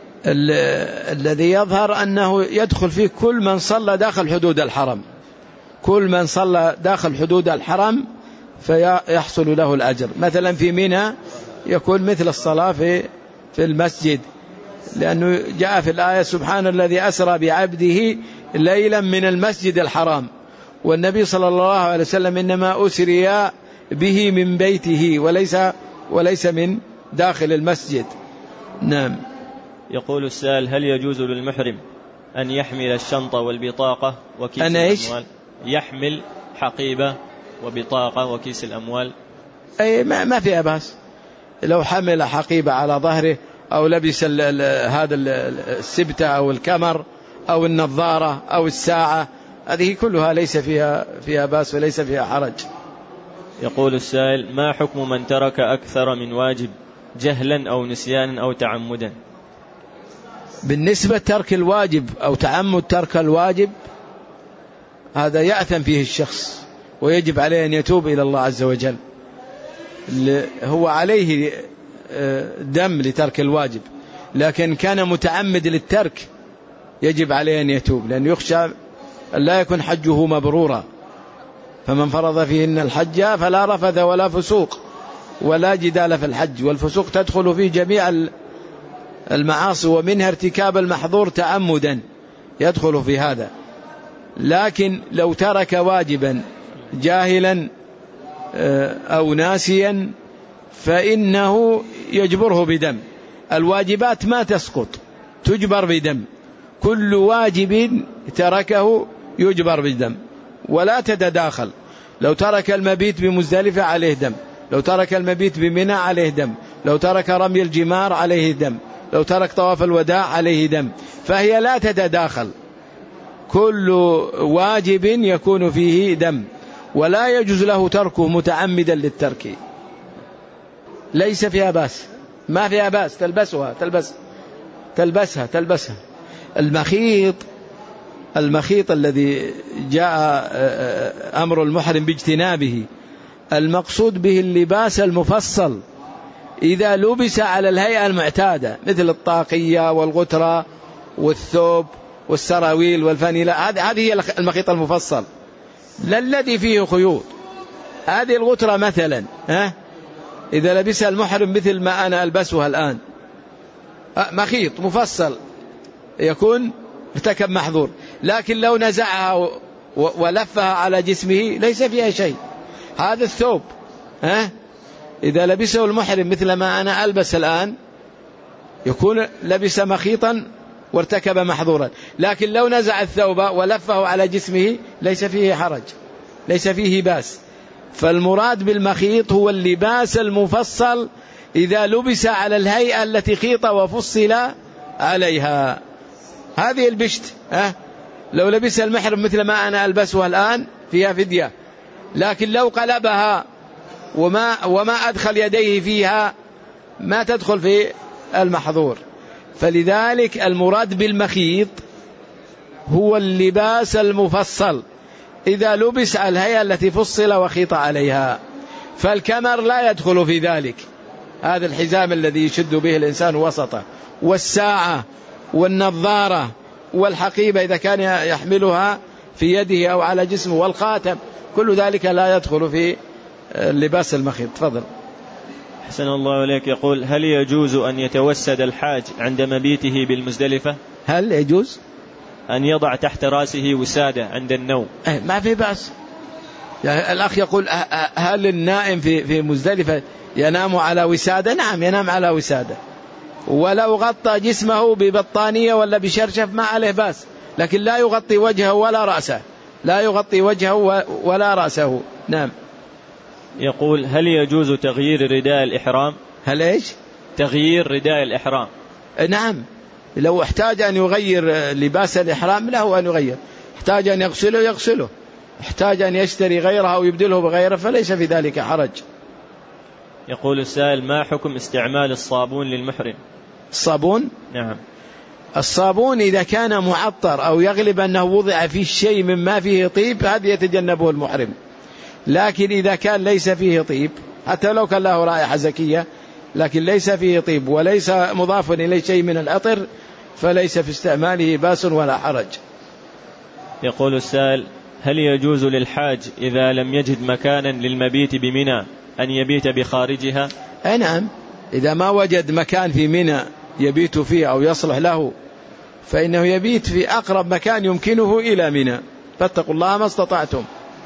الذي يظهر أنه يدخل فيه كل من صلى داخل حدود الحرم، كل من صلى داخل حدود الحرم فيحصل له الأجر. مثلا في منى يكون مثل الصلاة في في المسجد، لأنه جاء في الآية: سبحان الذي أسرى بعبده ليلا من المسجد الحرام، والنبي صلى الله عليه وسلم إنما أسري به من بيته وليس وليس من داخل المسجد. نعم. يقول السائل: هل يجوز للمحرم أن يحمل الشنطة والبطاقة وكيس الأموال؟ يحمل حقيبة وبطاقة وكيس الأموال؟ أي ما فيها بأس، لو حمل حقيبة على ظهره أو لبس هذا السبتة أو الكمر أو النظارة أو الساعة، هذه كلها ليس فيها فيها بأس وليس فيها حرج. يقول السائل: ما حكم من ترك أكثر من واجب جهلا أو نسيانا أو تعمدا؟ بالنسبة ترك الواجب أو تعمد ترك الواجب هذا يأثم فيه الشخص ويجب عليه أن يتوب إلى الله عز وجل. هو عليه دم لترك الواجب، لكن كان متعمد للترك يجب عليه أن يتوب، لأن يخشى أن لا يكون حجه مبرورا. فمن فرض فيهن الحج فلا رفث ولا فسوق ولا جدال في الحج، والفسوق تدخل في جميع المعاصي ومنها ارتكاب المحظور تعمدا يدخل في هذا. لكن لو ترك واجبا جاهلا أو ناسيا فإنه يجبره بدم. الواجبات ما تسقط، تجبر بدم، كل واجب تركه يجبر بدم ولا تتداخل. لو ترك المبيت بمزدلفة عليه دم، لو ترك المبيت بمنى عليه دم، لو ترك رمي الجمار عليه دم، لو ترك طواف الوداع عليه دم، فهي لا تتداخل، كل واجب يكون فيه دم، ولا يجوز له تركه متعمدا للترك. ليس فيها بأس، ما فيها بأس، تلبسها تلبس تلبسها تلبسها. المخيط المخيط الذي جاء أمر المحرم باجتنابه، المقصود به اللباس المفصل إذا لبس على الهيئة المعتادة، مثل الطاقية والغترة والثوب والسراويل والفانيلا، هذه هي المخيط المفصل، لا الذي فيه خيوط. هذه الغترة مثلا، ها إذا لبسها المحرم مثل ما أنا ألبسها الآن، مخيط مفصل، يكون ارتكب محظور. لكن لو نزعها ولفها على جسمه ليس فيها شيء. هذا الثوب، ها إذا لبسه المحرم مثل ما أنا ألبس الآن، يكون لبس مخيطا وارتكب محظورا. لكن لو نزع الثوب ولفه على جسمه ليس فيه حرج، ليس فيه باس. فالمراد بالمخيط هو اللباس المفصل إذا لبس على الهيئة التي خيط وفصل عليها. هذه البشت، أه؟ لو لبس المحرم مثل ما أنا ألبسها الآن فيها فدية، لكن لو قلبها وما, وما أدخل يديه فيها ما تدخل في المحظور. فلذلك المراد بالمخيط هو اللباس المفصل إذا لبس على الهيئة التي فصل وخيط عليها. فالكمر لا يدخل في ذلك، هذا الحزام الذي يشد به الإنسان وسطه، والساعة والنظارة والحقيبة إذا كان يحملها في يده أو على جسمه، والخاتم، كل ذلك لا يدخل في اللباس المخيط. تفضل. أحسن الله إليك. يقول: هل يجوز أن يتوسد الحاج عند مبيته بالمزدلفة؟ هل يجوز أن يضع تحت رأسه وسادة عند النوم؟ ما في بأس. يعني الأخ يقول: هل النائم في في مزدلفة ينام على وسادة؟ نعم، ينام على وسادة، ولو غطى جسمه ببطانية ولا بشرشف ما عليه بأس، لكن لا يغطي وجهه ولا رأسه، لا يغطي وجهه ولا رأسه. نعم. يقول: هل يجوز تغيير رداء الإحرام؟ هل إيش؟ تغيير رداء الإحرام. نعم، لو احتاج أن يغير لباس الإحرام له أن يغير، احتاج أن يغسله يغسله، احتاج أن يشتري غيره أو يبدله بغيره فليس في ذلك حرج. يقول السائل: ما حكم استعمال الصابون للمحرم؟ الصابون؟ نعم. الصابون إذا كان معطر أو يغلب أنه وضع فيه شيء مما فيه طيب هذا يتجنبه المحرم. لكن إذا كان ليس فيه طيب، حتى لو كان له رائحة زكية لكن ليس فيه طيب وليس مضاف إليه شيء من العطر، فليس في استعماله باس ولا حرج. يقول السائل: هل يجوز للحاج إذا لم يجد مكانا للمبيت بمنى أن يبيت بخارجها؟ أي نعم، إذا ما وجد مكان في منى يبيت فيه أو يصلح له فإنه يبيت في أقرب مكان يمكنه إلى منى، فاتقوا الله ما استطعتم.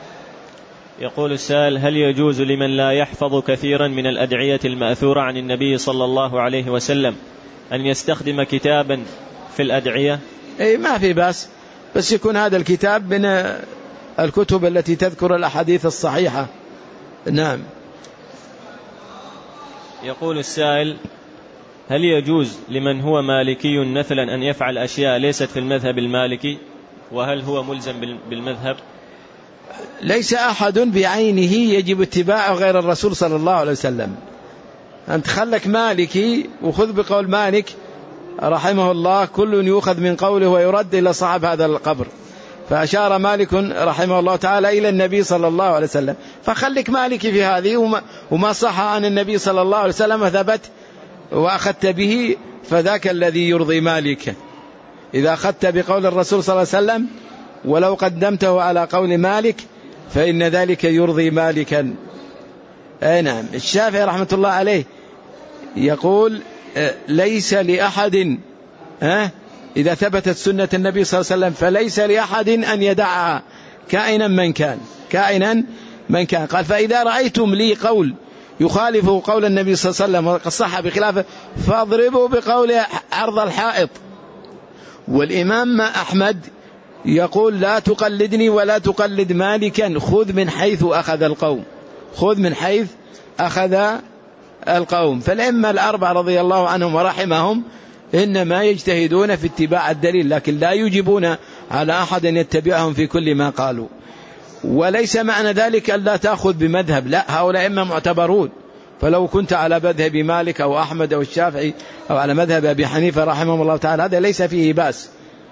يقول السائل: هل يجوز لمن لا يحفظ كثيرا من الأدعية المأثورة عن النبي صلى الله عليه وسلم أن يستخدم كتابا في الأدعية؟ أي ما في باس، بس يكون هذا الكتاب من الكتب التي تذكر الأحاديث الصحيحة. نعم. يقول السائل: هل يجوز لمن هو مالكي نفلا أن يفعل أشياء ليست في المذهب المالكي، وهل هو ملزم بالمذهب؟ ليس أحد بعينه يجب اتباعه غير الرسول صلى الله عليه وسلم. أنت خلك مالكي وخذ بقول مالك رحمه الله، كل يؤخذ من قوله ويرد إلى صاحب هذا القبر. فأشار مالك رحمه الله تعالى إلى النبي صلى الله عليه وسلم، فخلك مالكي في هذه، وما, وما صح عن النبي صلى الله عليه وسلم ثبت وأخذت به فذاك الذي يرضي مالك. إذا أخذت بقول الرسول صلى الله عليه وسلم ولو قدمته على قول مالك فإن ذلك يرضي مالكا. أي نعم. الشافعي رحمة الله عليه يقول: ليس لأحد ها إذا ثبتت سنة النبي صلى الله عليه وسلم فليس لأحد أن يدعها كائنا من كان، كائنا من كان. قال: فإذا رأيتم لي قول يخالف قول النبي صلى الله عليه وسلم وقد صح بخلافه فاضربوا بقول عرض الحائط. والإمام أحمد يقول: لا تقلدني ولا تقلد مالكا، خذ من حيث أخذ القوم، خذ من حيث أخذ القوم. فالأئمة الأربعة رضي الله عنهم ورحمهم إنما يجتهدون في اتباع الدليل، لكن لا يجبون على أحد أن يتبعهم في كل ما قالوا. وليس معنى ذلك أن لا تأخذ بمذهب، لا، هؤلاء إما معتبرون، فلو كنت على مذهب مالك أو أحمد أو الشافعي أو على مذهب أبي حنيفة رحمه الله تعالى هذا ليس فيه بأس.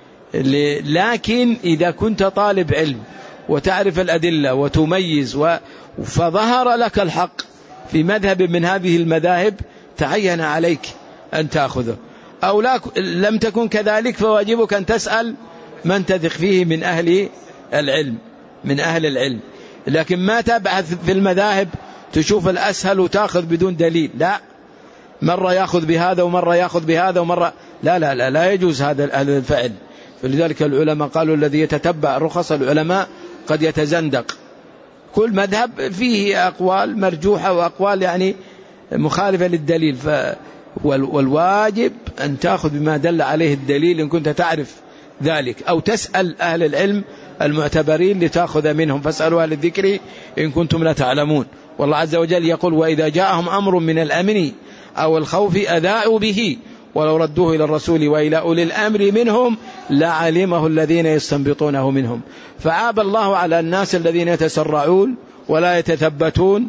لكن إذا كنت طالب علم وتعرف الأدلة وتميز و... فظهر لك الحق في مذهب من هذه المذاهب تعين عليك أن تأخذه، أو لا لم تكن كذلك فواجبك أن تسأل من تثق فيه من أهل العلم من أهل العلم لكن ما تبحث في المذاهب تشوف الأسهل وتأخذ بدون دليل، لا، مرة يأخذ بهذا ومرة يأخذ بهذا ومرة لا لا لا, لا يجوز هذا الفعل. فلذلك العلماء قالوا الذي يتتبع رخص العلماء قد يتزندق. كل مذهب فيه أقوال مرجوحة وأقوال يعني مخالفة للدليل، ف والواجب أن تأخذ بما دل عليه الدليل إن كنت تعرف ذلك، أو تسأل أهل العلم المعتبرين لتأخذ منهم، فاسألوا أهل الذكر إن كنتم لا تعلمون. والله عز وجل يقول وإذا جاءهم أمر من الأمن أو الخوف أذاعوا به ولو ردوه إلى الرسول وإلى أولي الأمر منهم لعلمه الذين يستنبطونه منهم. فعاب الله على الناس الذين يتسرعون ولا يتثبتون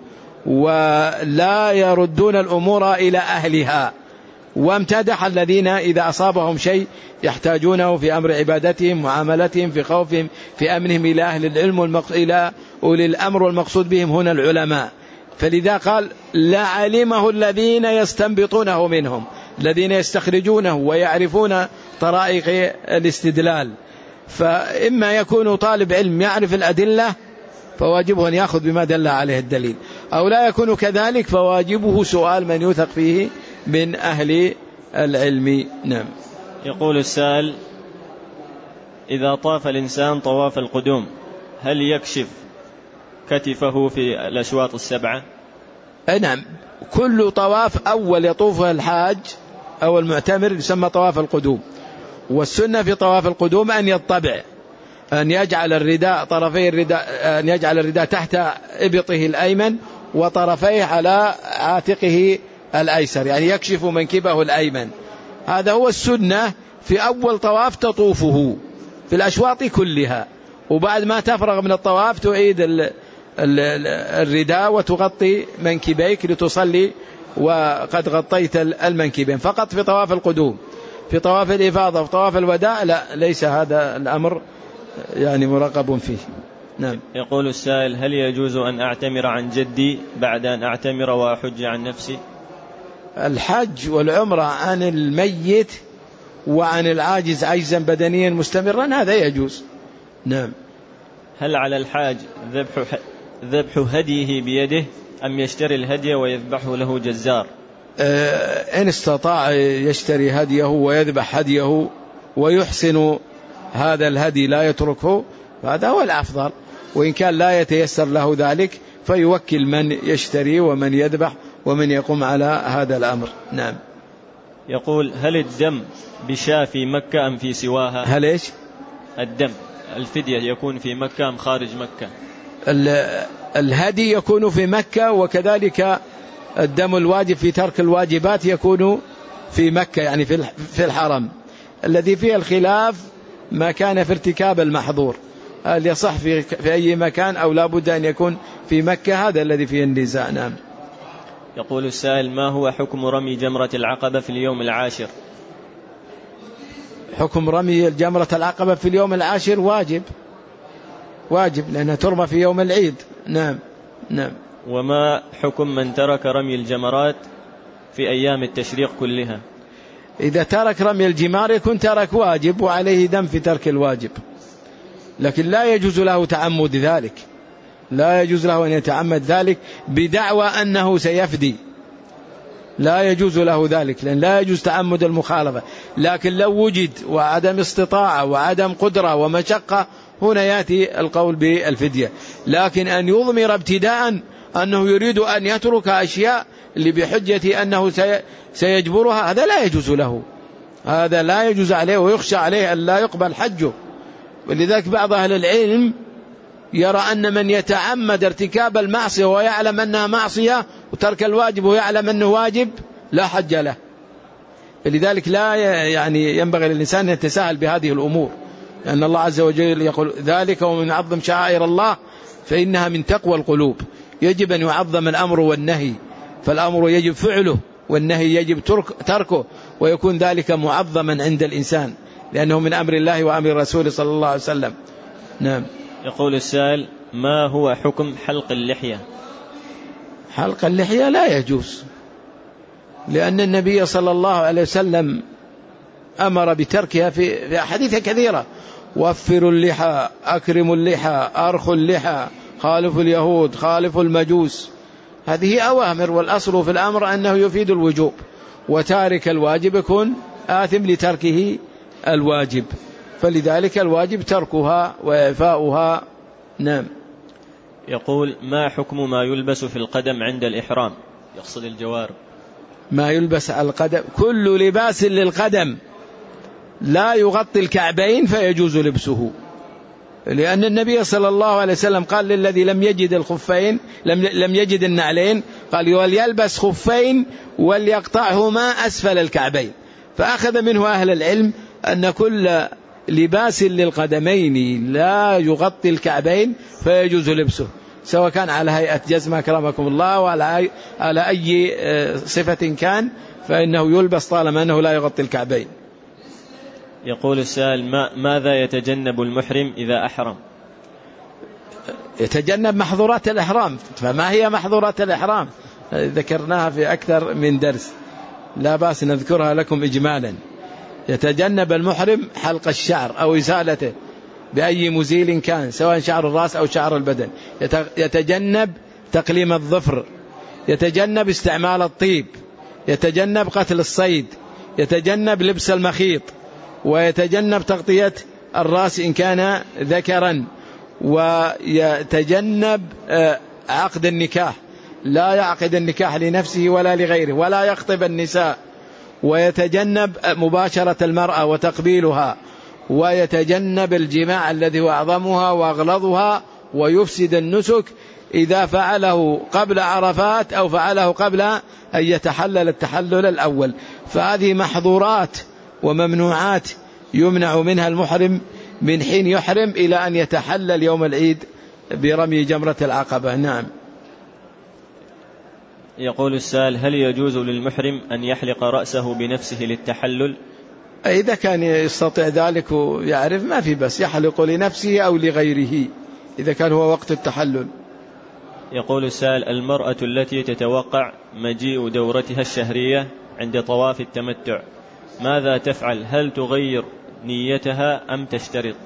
ولا يردون الأمور إلى أهلها، وامتدح الذين إذا أصابهم شيء يحتاجونه في أمر عبادتهم معاملتهم في خوفهم في أمنهم إلى أهل العلم والمق... إلى أولي الأمر، والمقصود بهم هنا العلماء. فلذا قال لعلمه الذين يستنبطونه منهم، الذين يستخرجونه ويعرفون طرائق الاستدلال. فإما يكون طالب علم يعرف الأدلة فواجبه أن يأخذ بما دل عليه الدليل، أو لا يكون كذلك فواجبه سؤال من يثق فيه من أهل العلم. نعم. يقول السائل إذا طاف الإنسان طواف القدوم هل يكشف كتفه في الأشواط السبعة؟ نعم، كل طواف أول يطوفه الحاج أو المعتمر يسمى طواف القدوم، والسنة في طواف القدوم أن يطبع، أن يجعل الرداء طرفي الرداء أن يجعل الرداء تحت إبطه الأيمن وطرفيه على عاتقه الأيسر، يعني يكشف منكبه الأيمن. هذا هو السنة في أول طواف تطوفه في الأشواط كلها، وبعد ما تفرغ من الطواف تعيد الرداء وتغطي منكبيك لتصلي وقد غطيت المنكبين. فقط في طواف القدوم. في طواف الإفاضة في طواف الوداع لا، ليس هذا الأمر يعني مرغب فيه. نعم. يقول السائل هل يجوز أن أعتمر عن جدي بعد أن أعتمر وأحج عن نفسي؟ الحج والعمرة عن الميت وعن العاجز عجزا بدنيا مستمرا هذا يجوز. نعم. هل على الحاج ذبح ذبح هديه بيده أم يشتري الهدي ويذبحه له جزار؟ آه إن استطاع يشتري هديه ويذبح هديه ويحسن هذا الهدي لا يتركه فهذا هو الأفضل، وإن كان لا يتيسر له ذلك فيوكل من يشتري ومن يذبح ومن يقوم على هذا الأمر. نعم. يقول هل الدم بشاة في مكة أم في سواها؟ هل إيش؟ الدم الفدية يكون في مكة أم خارج مكة؟ الهدي يكون في مكة، وكذلك الدم الواجب في ترك الواجبات يكون في مكة يعني في الحرم. الذي فيه الخلاف ما كان في ارتكاب المحظور، هل يصح في, في أي مكان أو لا بد أن يكون في مكة، هذا الذي فيه النزاع. نعم. يقول السائل ما هو حكم رمي جمرة العقبة في اليوم العاشر؟ حكم رمي جمرة العقبة في اليوم العاشر واجب واجب لأنها ترمى في يوم العيد. نعم. نعم. وما حكم من ترك رمي الجمرات في أيام التشريق كلها؟ إذا ترك رمي الجمار يكون ترك واجب وعليه دم في ترك الواجب، لكن لا يجوز له تعمد ذلك، لا يجوز له أن يتعمد ذلك بدعوى أنه سيفدي، لا يجوز له ذلك، لأن لا يجوز تعمد المخالفة. لكن لو وجد وعدم استطاعة وعدم قدرة ومشقة هنا يأتي القول بالفدية. لكن أن يضمر ابتداء أنه يريد أن يترك أشياء اللي بحجة أنه سيجبرها هذا لا يجوز له، هذا لا يجوز عليه ويخشى عليه أن لا يقبل حجه. ولذلك بعض أهل العلم يرى أن من يتعمد ارتكاب المعصية ويعلم أنها معصية وترك الواجب ويعلم أنه واجب لا حج له، لذلك لا يعني ينبغي للإنسان أن يتساهل بهذه الأمور، لأن الله عز وجل يقول ذلك ومن يعظم شعائر الله فإنها من تقوى القلوب. يجب أن يعظم الأمر والنهي، فالأمر يجب فعله والنهي يجب تركه، ويكون ذلك معظما عند الإنسان لأنه من أمر الله وأمر رسوله صلى الله عليه وسلم. نعم. يقول السائل: ما هو حكم حلق اللحية؟ حلق اللحية لا يجوز، لأن النبي صلى الله عليه وسلم أمر بتركها في أحاديث كثيرة: وفروا اللحى، أكرموا اللحى، أرخوا اللحى، خالفوا اليهود، خالفوا المجوس. هذه أوامر، والأصل في الأمر أنه يفيد الوجوب، وتارك الواجب يكون آثم لتركه الواجب، فلذلك الواجب تركها وإعفاؤها. نعم. يقول: ما حكم ما يلبس في القدم عند الإحرام؟ يقصد الجوارب. ما يلبس على القدم كل لباس للقدم لا يغطي الكعبين فيجوز لبسه، لأن النبي صلى الله عليه وسلم قال للذي لم يجد الخفين لم لم يجد النعلين قال: وليلبس خفين وليقطعهما أسفل الكعبين. فأخذ منه أهل العلم أن كل لباس للقدمين لا يغطي الكعبين فيجوز لبسه، سواء كان على هيئة جزمة أكرمكم الله وعلى على أي صفة كان، فإنه يلبس طالما أنه لا يغطي الكعبين. يقول السائل: ما ماذا يتجنب المحرم إذا أحرم؟ يتجنب محظورات الإحرام. فما هي محظورات الإحرام؟ ذكرناها في أكثر من درس، لا بأس نذكرها لكم إجمالا. يتجنب المحرم حلق الشعر أو إزالته بأي مزيل كان، سواء شعر الرأس أو شعر البدن. يتجنب تقليم الظفر، يتجنب استعمال الطيب، يتجنب قتل الصيد، يتجنب لبس المخيط، ويتجنب تغطية الرأس إن كان ذكرا، ويتجنب عقد النكاح، لا يعقد النكاح لنفسه ولا لغيره، ولا يخطب النساء، ويتجنب مباشرة المرأة وتقبيلها، ويتجنب الجماع الذي هو أعظمها وأغلظها ويفسد النسك إذا فعله قبل عرفات أو فعله قبل أن يتحلل التحلل الأول. فهذه محظورات وممنوعات يمنع منها المحرم من حين يحرم إلى أن يتحلل يوم العيد برمي جمرة العقبة. نعم. يقول السائل: هل يجوز للمحرم أن يحلق رأسه بنفسه للتحلل؟ إذا كان يستطيع ذلك ويعرف ما في بس يحلق لنفسه أو لغيره إذا كان هو وقت التحلل. يقول السائل: المرأة التي تتوقع مجيء دورتها الشهرية عند طواف التمتع ماذا تفعل؟ هل تغير نيتها أم تشترط؟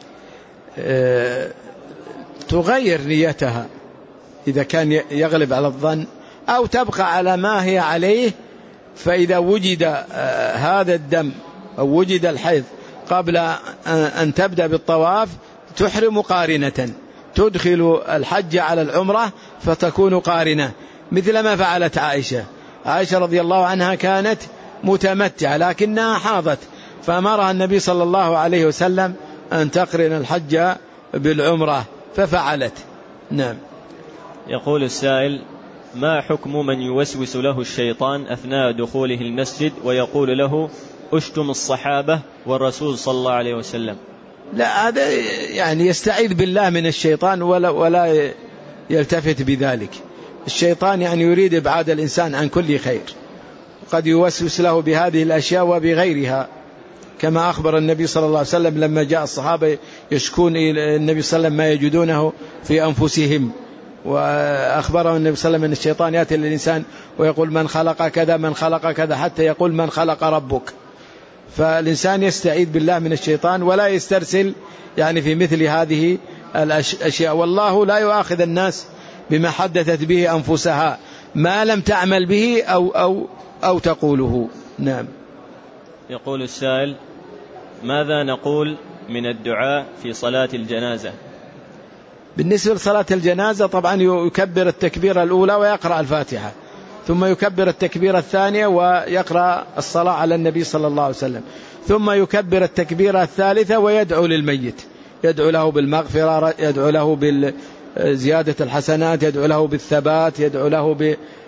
أه تغير نيتها إذا كان يغلب على الظن، أو تبقى على ما هي عليه. فإذا وجد أه هذا الدم أو وجد الحيض قبل أن تبدأ بالطواف تحرم قارنة، تدخل الحج على العمرة فتكون قارنة، مثل ما فعلت عائشة. عائشة رضي الله عنها كانت متمتعة لكنها حاضت، فأمرها النبي صلى الله عليه وسلم أن تقرن الحج بالعمرة ففعلت. نعم. يقول السائل: ما حكم من يوسوس له الشيطان أثناء دخوله المسجد ويقول له أشتم الصحابة والرسول صلى الله عليه وسلم؟ لا، هذا يعني يستعيذ بالله من الشيطان ولا, ولا يلتفت بذلك. الشيطان يعني يريد إبعاد الإنسان عن كل خير، قد يوسوس له بهذه الأشياء وبغيرها، كما أخبر النبي صلى الله عليه وسلم لما جاء الصحابة يشكون إلى النبي صلى الله عليه وسلم ما يجدونه في أنفسهم، وأخبره النبي صلى الله عليه وسلم أن الشيطان يأتي للإنسان ويقول من خلق كذا من خلق كذا حتى يقول من خلق ربك. فالإنسان يستعيذ بالله من الشيطان ولا يسترسل يعني في مثل هذه الأشياء. والله لا يؤاخذ الناس بما حدثت به أنفسها ما لم تعمل به أو, أو, أو تقوله. نعم. يقول السائل: ماذا نقول من الدعاء في صلاة الجنازة؟ بالنسبة لصلاة الجنازة طبعا يكبر التكبيرة الأولى ويقرأ الفاتحة، ثم يكبر التكبيرة الثانية ويقرأ الصلاة على النبي صلى الله عليه وسلم، ثم يكبر التكبيرة الثالثة ويدعو للميت، يدعو له بالمغفرة، يدعو له بزيادة الحسنات، يدعو له بالثبات، يدعو له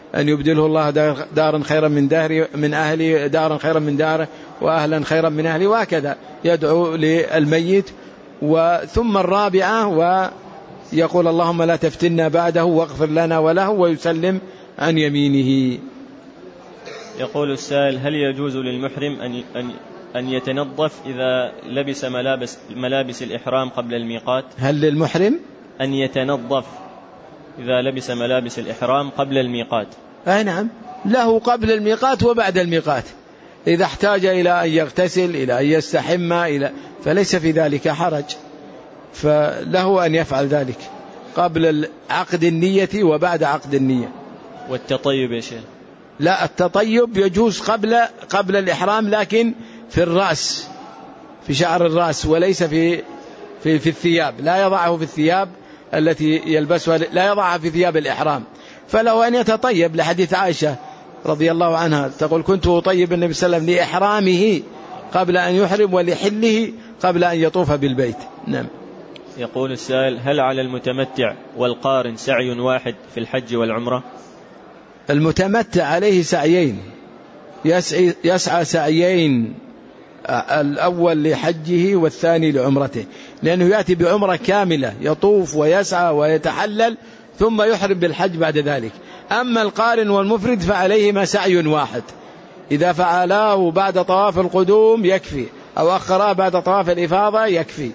أن يبدله الله دارا خيرا من داره من أهله، دارا خيرا من داره، وأهلا خيرا من أهله، وهكذا يدعو للميت. وثم الرابعة ويقول اللهم لا تفتنا بعده واغفر لنا وله، ويسلم عن يمينه. يقول السائل: هل يجوز للمحرم أن أن أن يتنظف إذا لبس ملابس ملابس الإحرام قبل الميقات؟ هل للمحرم أن يتنظف إذا لبس ملابس الإحرام قبل الميقات؟ أي نعم، له قبل الميقات وبعد الميقات، إذا احتاج إلى أن يغتسل، إلى أن يستحم، إلى فليس في ذلك حرج، فله أن يفعل ذلك قبل عقد النية وبعد عقد النية. والتطيب يا شيخ؟ لا، التطيب يجوز قبل قبل الإحرام، لكن في الرأس، في شعر الرأس، وليس في في في الثياب. لا يضعه في الثياب التي يلبسها، لا يضعها في ثياب الإحرام. فله أن يتطيب لحديث عائشة رضي الله عنها تقول: كنت أطيب النبي صلى الله عليه وسلم لإحرامه قبل أن يحرم ولحله قبل أن يطوف بالبيت. نعم. يقول السائل: هل على المتمتع والقارن سعي واحد في الحج والعمرة؟ المتمتع عليه سعيين، يسعى, يسعى سعيين، الأول لحجه والثاني لعمرته، لأنه يأتي بعمرة كاملة يطوف ويسعى ويتحلل ثم يحرم بالحج بعد ذلك. أما القارن والمفرد فعليهما سعي واحد، إذا فعلاه بعد طواف القدوم يكفي، أو أخراه بعد طواف الإفاضة يكفي.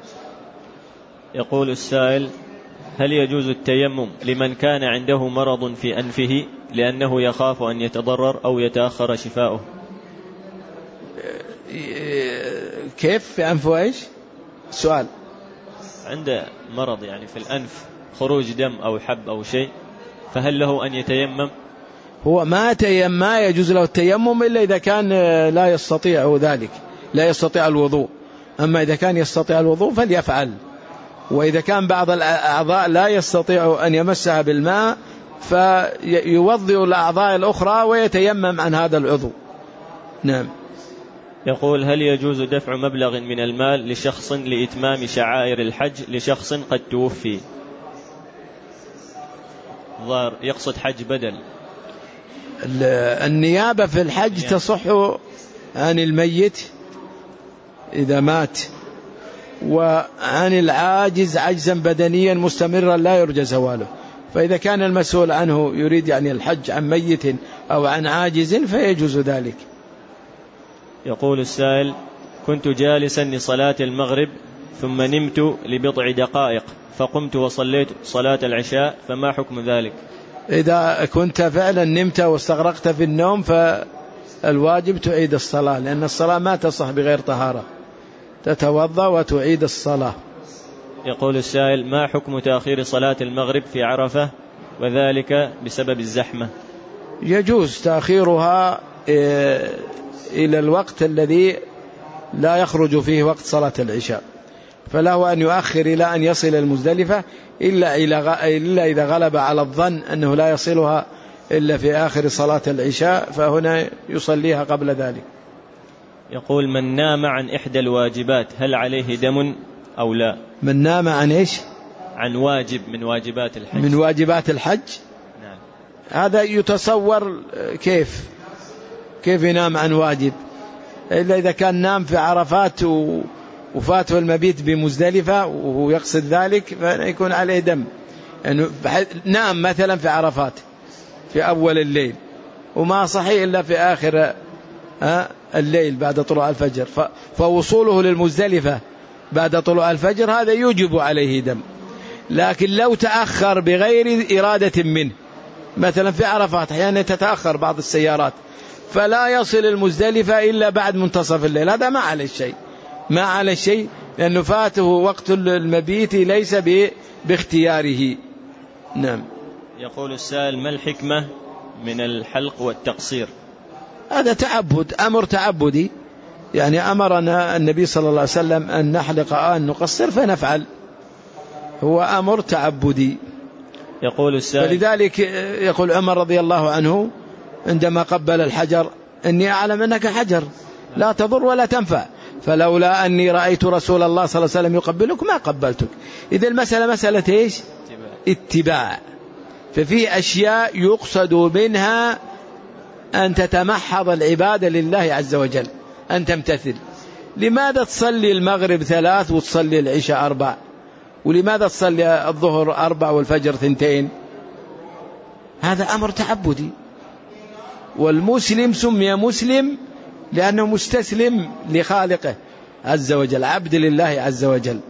يقول السائل: هل يجوز التيمم لمن كان عنده مرض في أنفه لأنه يخاف أن يتضرر أو يتأخر شفاؤه؟ كيف في أنفه إيش؟ سؤال. عنده مرض يعني في الأنف، خروج دم أو حب أو شيء، فهل له أن يتيمم؟ هو ما تيمم، ما يجوز له التيمم إلا إذا كان لا يستطيع ذلك، لا يستطيع الوضوء. أما إذا كان يستطيع الوضوء فليفعل، وإذا كان بعض الأعضاء لا يستطيع أن يمسها بالماء فيوضئ الأعضاء الأخرى ويتيمم عن هذا العضو. نعم. يقول: هل يجوز دفع مبلغ من المال لشخص لإتمام شعائر الحج لشخص قد توفي؟ ظاهر يقصد حج بدل. النيابة في الحج تصح عن الميت إذا مات، وعن العاجز عجزا بدنيا مستمرا لا يرجى زواله. فإذا كان المسؤول عنه يريد يعني الحج عن ميت أو عن عاجز فيجوز ذلك. يقول السائل: كنت جالسا لصلاة المغرب ثم نمت لبضع دقائق فقمت وصليت صلاة العشاء، فما حكم ذلك؟ إذا كنت فعلا نمت واستغرقت في النوم فالواجب تعيد الصلاة، لأن الصلاة ما تصح بغير طهارة، تتوضأ وتعيد الصلاة. يقول السائل: ما حكم تأخير صلاة المغرب في عرفة وذلك بسبب الزحمة؟ يجوز تأخيرها إلى الوقت الذي لا يخرج فيه وقت صلاة العشاء، فله أن يؤخر إلى أن يصل المزدلفة، إلا إذا غلب على الظن أنه لا يصلها إلا في آخر صلاة العشاء، فهنا يصليها قبل ذلك. يقول: من نام عن إحدى الواجبات هل عليه دم أو لا؟ من نام عن إيش؟ عن واجب من واجبات الحج. من واجبات الحج؟ نعم. هذا يتصور كيف كيف ينام عن واجب، إلا إذا كان نام في عرفات وفاته المبيت بمزدلفة ويقصد ذلك فيكون عليه دم. يعني نام مثلا في عرفات في أول الليل وما صحي إلا في آخر الليل بعد طلوع الفجر، فوصوله للمزدلفة بعد طلوع الفجر هذا يوجب عليه دم. لكن لو تأخر بغير إرادة منه، مثلا في عرفات أحيانا تتأخر بعض السيارات فلا يصل المزدلفة إلا بعد منتصف الليل، هذا ما عليه شيء، ما عليه شيء لأنه فاته وقت المبيت ليس باختياره. نعم. يقول السائل: ما الحكمة من الحلق والتقصير؟ هذا تعبد، أمر تعبدي، يعني أمرنا النبي صلى الله عليه وسلم أن نحلق أن نقصر فنفعل، هو أمر تعبدي. يقول السائل: ولذلك يقول عمر رضي الله عنه عندما قبل الحجر: إني أعلم أنك حجر لا تضر ولا تنفع، فلولا أني رأيت رسول الله صلى الله عليه وسلم يقبلك ما قبلتك. إذا المسألة مسألة إيش؟ اتباع. ففي أشياء يقصد منها أن تتمحض العبادة لله عز وجل، أن تمتثل. لماذا تصلي المغرب ثلاث وتصلي العشاء أربع؟ ولماذا تصلي الظهر أربع والفجر ثنتين؟ هذا أمر تعبدي. والمسلم سمي مسلم لأنه مستسلم لخالقه عز وجل، عبد لله عز وجل.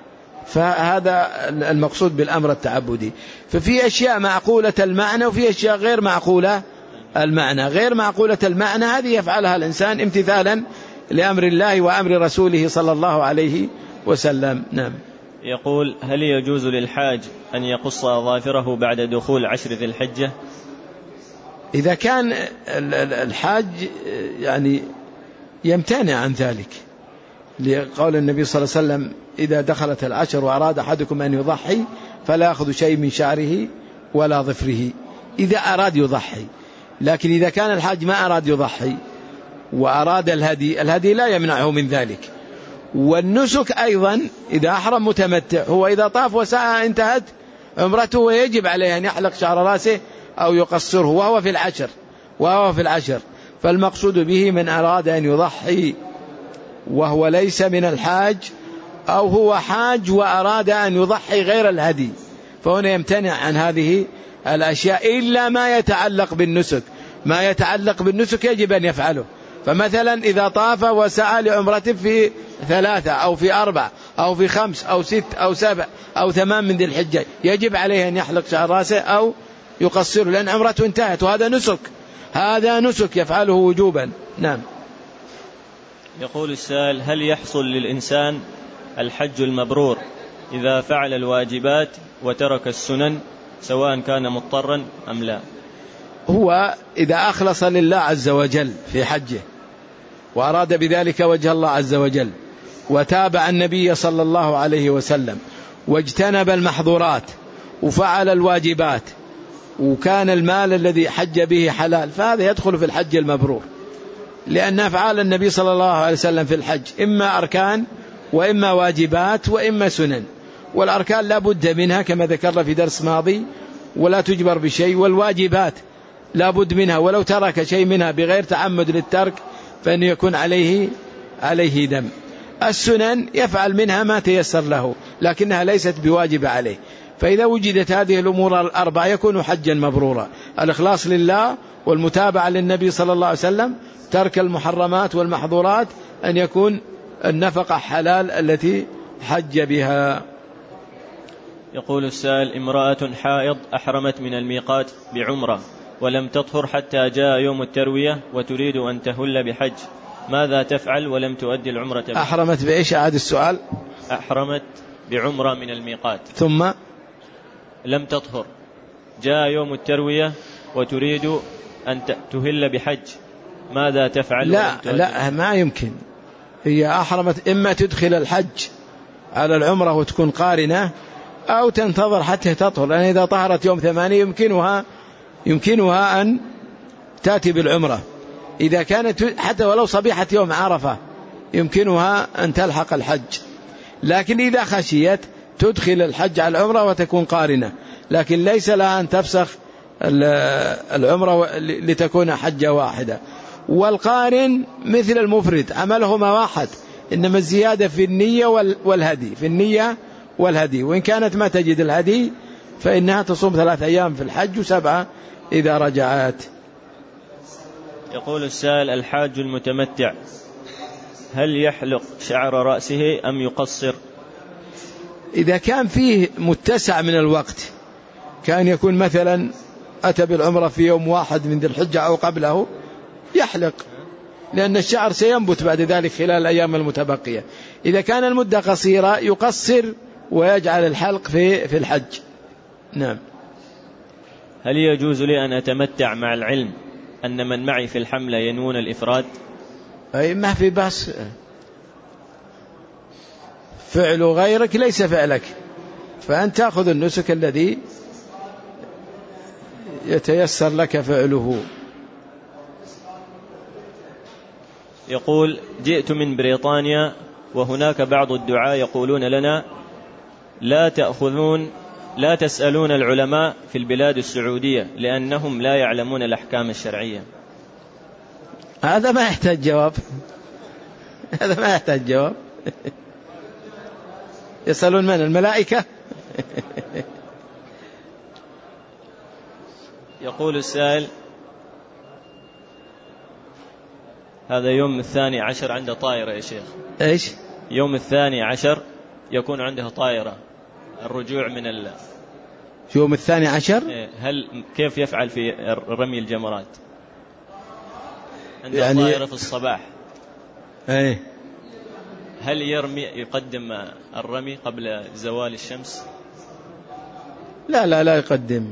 فهذا المقصود بالأمر التعبدي. ففي أشياء معقولة المعنى وفي أشياء غير معقولة المعنى. غير معقولة المعنى هذه يفعلها الإنسان امتثالا لأمر الله وأمر رسوله صلى الله عليه وسلم. نعم. يقول: هل يجوز للحاج أن يقص أظافره بعد دخول عشر ذي الحجة؟ إذا كان الحاج يعني يمتنع عن ذلك، لقول النبي صلى الله عليه وسلم: إذا دخلت العشر وأراد أحدكم أن يضحي فلا يأخذ شيء من شعره ولا ظفره، إذا أراد يضحي. لكن إذا كان الحاج ما أراد يضحي وأراد الهدي، الهدي لا يمنعه من ذلك. والنسك أيضا إذا أحرم متمتع، هو إذا طاف وسعى انتهت عمرته ويجب عليه أن يحلق شعر رأسه أو يقصره وهو في العشر وهو في العشر فالمقصود به من أراد أن يضحي وهو ليس من الحاج، أو هو حاج وأراد أن يضحي غير الهدي، فهنا يمتنع عن هذه الأشياء إلا ما يتعلق بالنسك. ما يتعلق بالنسك يجب أن يفعله. فمثلا إذا طاف وسعى لعمرته في ثلاثة أو في أربع أو في خمس أو ست أو سبع أو ثمان من ذي الحجة، يجب عليه أن يحلق شعر رأسه أو يقصره، لأن عمرته انتهت، وهذا نسك، هذا نسك يفعله وجوبا. نعم. يقول السائل: هل يحصل للإنسان الحج المبرور إذا فعل الواجبات وترك السنن سواء كان مضطرا أم لا؟ هو إذا أخلص لله عز وجل في حجه وأراد بذلك وجه الله عز وجل وتابع النبي صلى الله عليه وسلم واجتنب المحظورات وفعل الواجبات وكان المال الذي حج به حلال، فهذا يدخل في الحج المبرور، لأن أفعال النبي صلى الله عليه وسلم في الحج إما أركان وإما واجبات وإما سنن. والأركان لا بد منها كما ذكرنا في درس ماضي ولا تجبر بشيء، والواجبات لا بد منها ولو ترك شيء منها بغير تعمد للترك فإنه يكون عليه عليه دم. السنن يفعل منها ما تيسر له لكنها ليست بواجب عليه. فإذا وجدت هذه الأمور الأربعة يكون حجا مبرورا: الإخلاص لله والمتابعة للنبي صلى الله عليه وسلم، ترك المحرمات والمحظورات، أن يكون النفقة حلال التي حج بها. يقول السائل: امرأة حائض أحرمت من الميقات بعمرة ولم تطهر حتى جاء يوم التروية وتريد أن تهل بحج، ماذا تفعل ولم تؤدي العمرة بحج؟ أحرمت بإيش؟ أعاد السؤال. أحرمت بعمرة من الميقات ثم لم تطهر، جاء يوم التروية وتريد أن تهل بحج، ماذا تفعل؟ لا لا ما يمكن. هي أحرمت إما تدخل الحج على العمرة وتكون قارنة أو تنتظر حتى تطهر، لأن إذا طهرت يوم ثمانية يمكنها يمكنها أن تأتي بالعمرة. إذا كانت حتى ولو صبيحة يوم عرفة يمكنها أن تلحق الحج، لكن إذا خشيت تدخل الحج على العمرة وتكون قارنة، لكن ليس لها أن تفسخ العمرة لتكون حجة واحدة. والقارن مثل المفرد عملهما واحد، إنما الزيادة في النية والهدي، في النية والهدي، وإن كانت ما تجد الهدي فإنها تصوم ثلاث أيام في الحج وسبعة إذا رجعت. يقول السائل: الحاج المتمتع هل يحلق شعر رأسه أم يقصر؟ إذا كان فيه متسع من الوقت، كان يكون مثلا أتى بالعمرة في يوم واحد من ذي الحجة أو قبله، يحلق، لأن الشعر سينبت بعد ذلك خلال الأيام المتبقية. إذا كان المدة قصيرة يقصر ويجعل الحلق في في الحج. نعم. هل يجوز لي أن أتمتع مع العلم أن من معي في الحملة ينوون الإفراد؟ أي ما في بس، فعل غيرك ليس فعلك، فأنت تأخذ النسك الذي يتيسر لك فعله. يقول: جئت من بريطانيا وهناك بعض الدعاة يقولون لنا لا تأخذون لا تسألون العلماء في البلاد السعودية لأنهم لا يعلمون الأحكام الشرعية. هذا ما يحتاج جواب، هذا ما يحتاج جواب. يسألون من؟ الملائكة؟ يقول السائل: هذا يوم الثاني عشر عنده طائرة يا شيخ. إيش؟ يوم الثاني عشر يكون عنده طائرة، الرجوع من ال يوم الثاني عشر، هل كيف يفعل في رمي الجمرات؟ عنده يعني طائرة في الصباح، ايه هل يرمي يقدم الرمي قبل زوال الشمس؟ لا لا لا يقدم.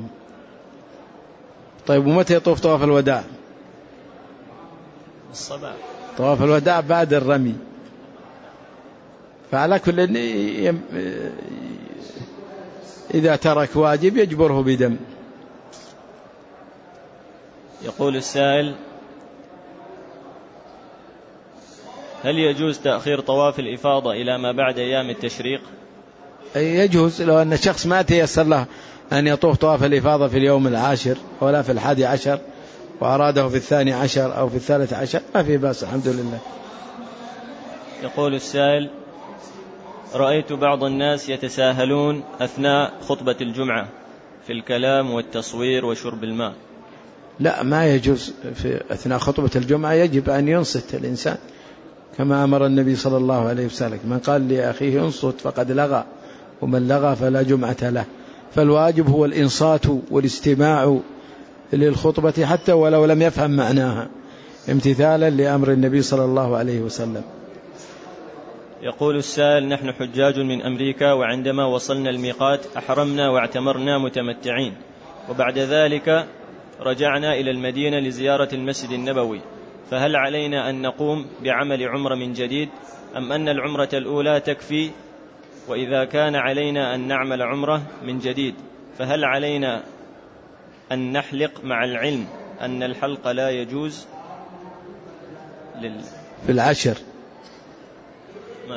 طيب ومتى يطوف طواف الوداع؟ الصباح. طواف الوداع بعد الرمي. فعلى كل إذا ترك واجب يجبره بدم. يقول السائل: هل يجوز تأخير طواف الإفاضة إلى ما بعد أيام التشريق؟ يجوز لو أن شخص ما تيسر له أن يطوف طواف الإفاضة في اليوم العاشر ولا في الحادي عشر وأراده في الثاني عشر أو في الثالث عشر ما في بأس، الحمد لله. يقول السائل: رأيت بعض الناس يتساهلون أثناء خطبة الجمعة في الكلام والتصوير وشرب الماء. لا، ما يجوز في أثناء خطبة الجمعة، يجب أن ينصت الإنسان كما أمر النبي صلى الله عليه وسلم: من قال لأخيه انصت فقد لغى ومن لغى فلا جمعة له. فالواجب هو الإنصات والاستماع للخطبة حتى ولو لم يفهم معناها، امتثالا لأمر النبي صلى الله عليه وسلم. يقول السائل: نحن حجاج من أمريكا، وعندما وصلنا الميقات أحرمنا واعتمرنا متمتعين، وبعد ذلك رجعنا إلى المدينة لزيارة المسجد النبوي، فهل علينا أن نقوم بعمل عمرة من جديد أم أن العمرة الأولى تكفي؟ وإذا كان علينا أن نعمل عمرة من جديد فهل علينا أن نحلق، مع العلم أن الحلق لا يجوز لل... في العشر؟ ما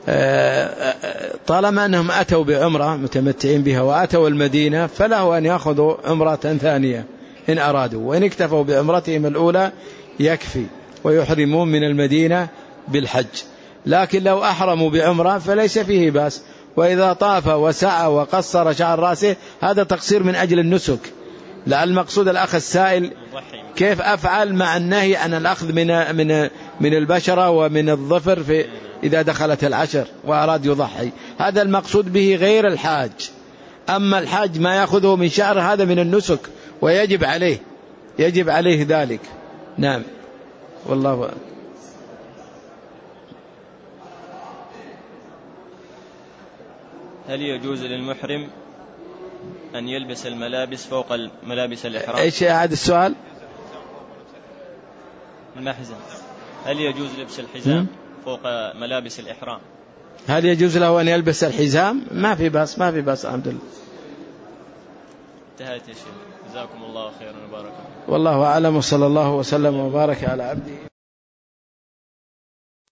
فهم. طالما أنهم أتوا بعمرة متمتعين بها وأتوا المدينة فله أن يأخذوا عمرة ثانية إن أرادوا، وإن اكتفوا بعمرتهم الأولى يكفي ويحرمون من المدينة بالحج. لكن لو أحرموا بعمرة فليس فيه بأس، وإذا طاف وسعى وقصر شعر رأسه هذا تقصير من أجل النسك. لا، المقصود الأخ السائل كيف أفعل مع النهي عن الأخذ من من من البشرة ومن الظفر في إذا دخلت العشر وأراد يضحي، هذا المقصود به غير الحاج. أما الحاج ما يأخذه من شعر هذا من النسك ويجب عليه، يجب عليه ذلك. نعم، والله أعلم. هل يجوز للمحرم أن يلبس الملابس فوق ملابس الإحرام؟ إيش هذا السؤال؟ المحزن، هل يجوز لبس الحزام فوق ملابس الإحرام؟ هل يجوز له أن يلبس الحزام؟ ما في بأس، ما في بأس، الحمد لله. انتهت يا شيخ، جزاكم الله خيرا وبارك الله. والله أعلم، وصلى الله وسلم وبارك على عبده.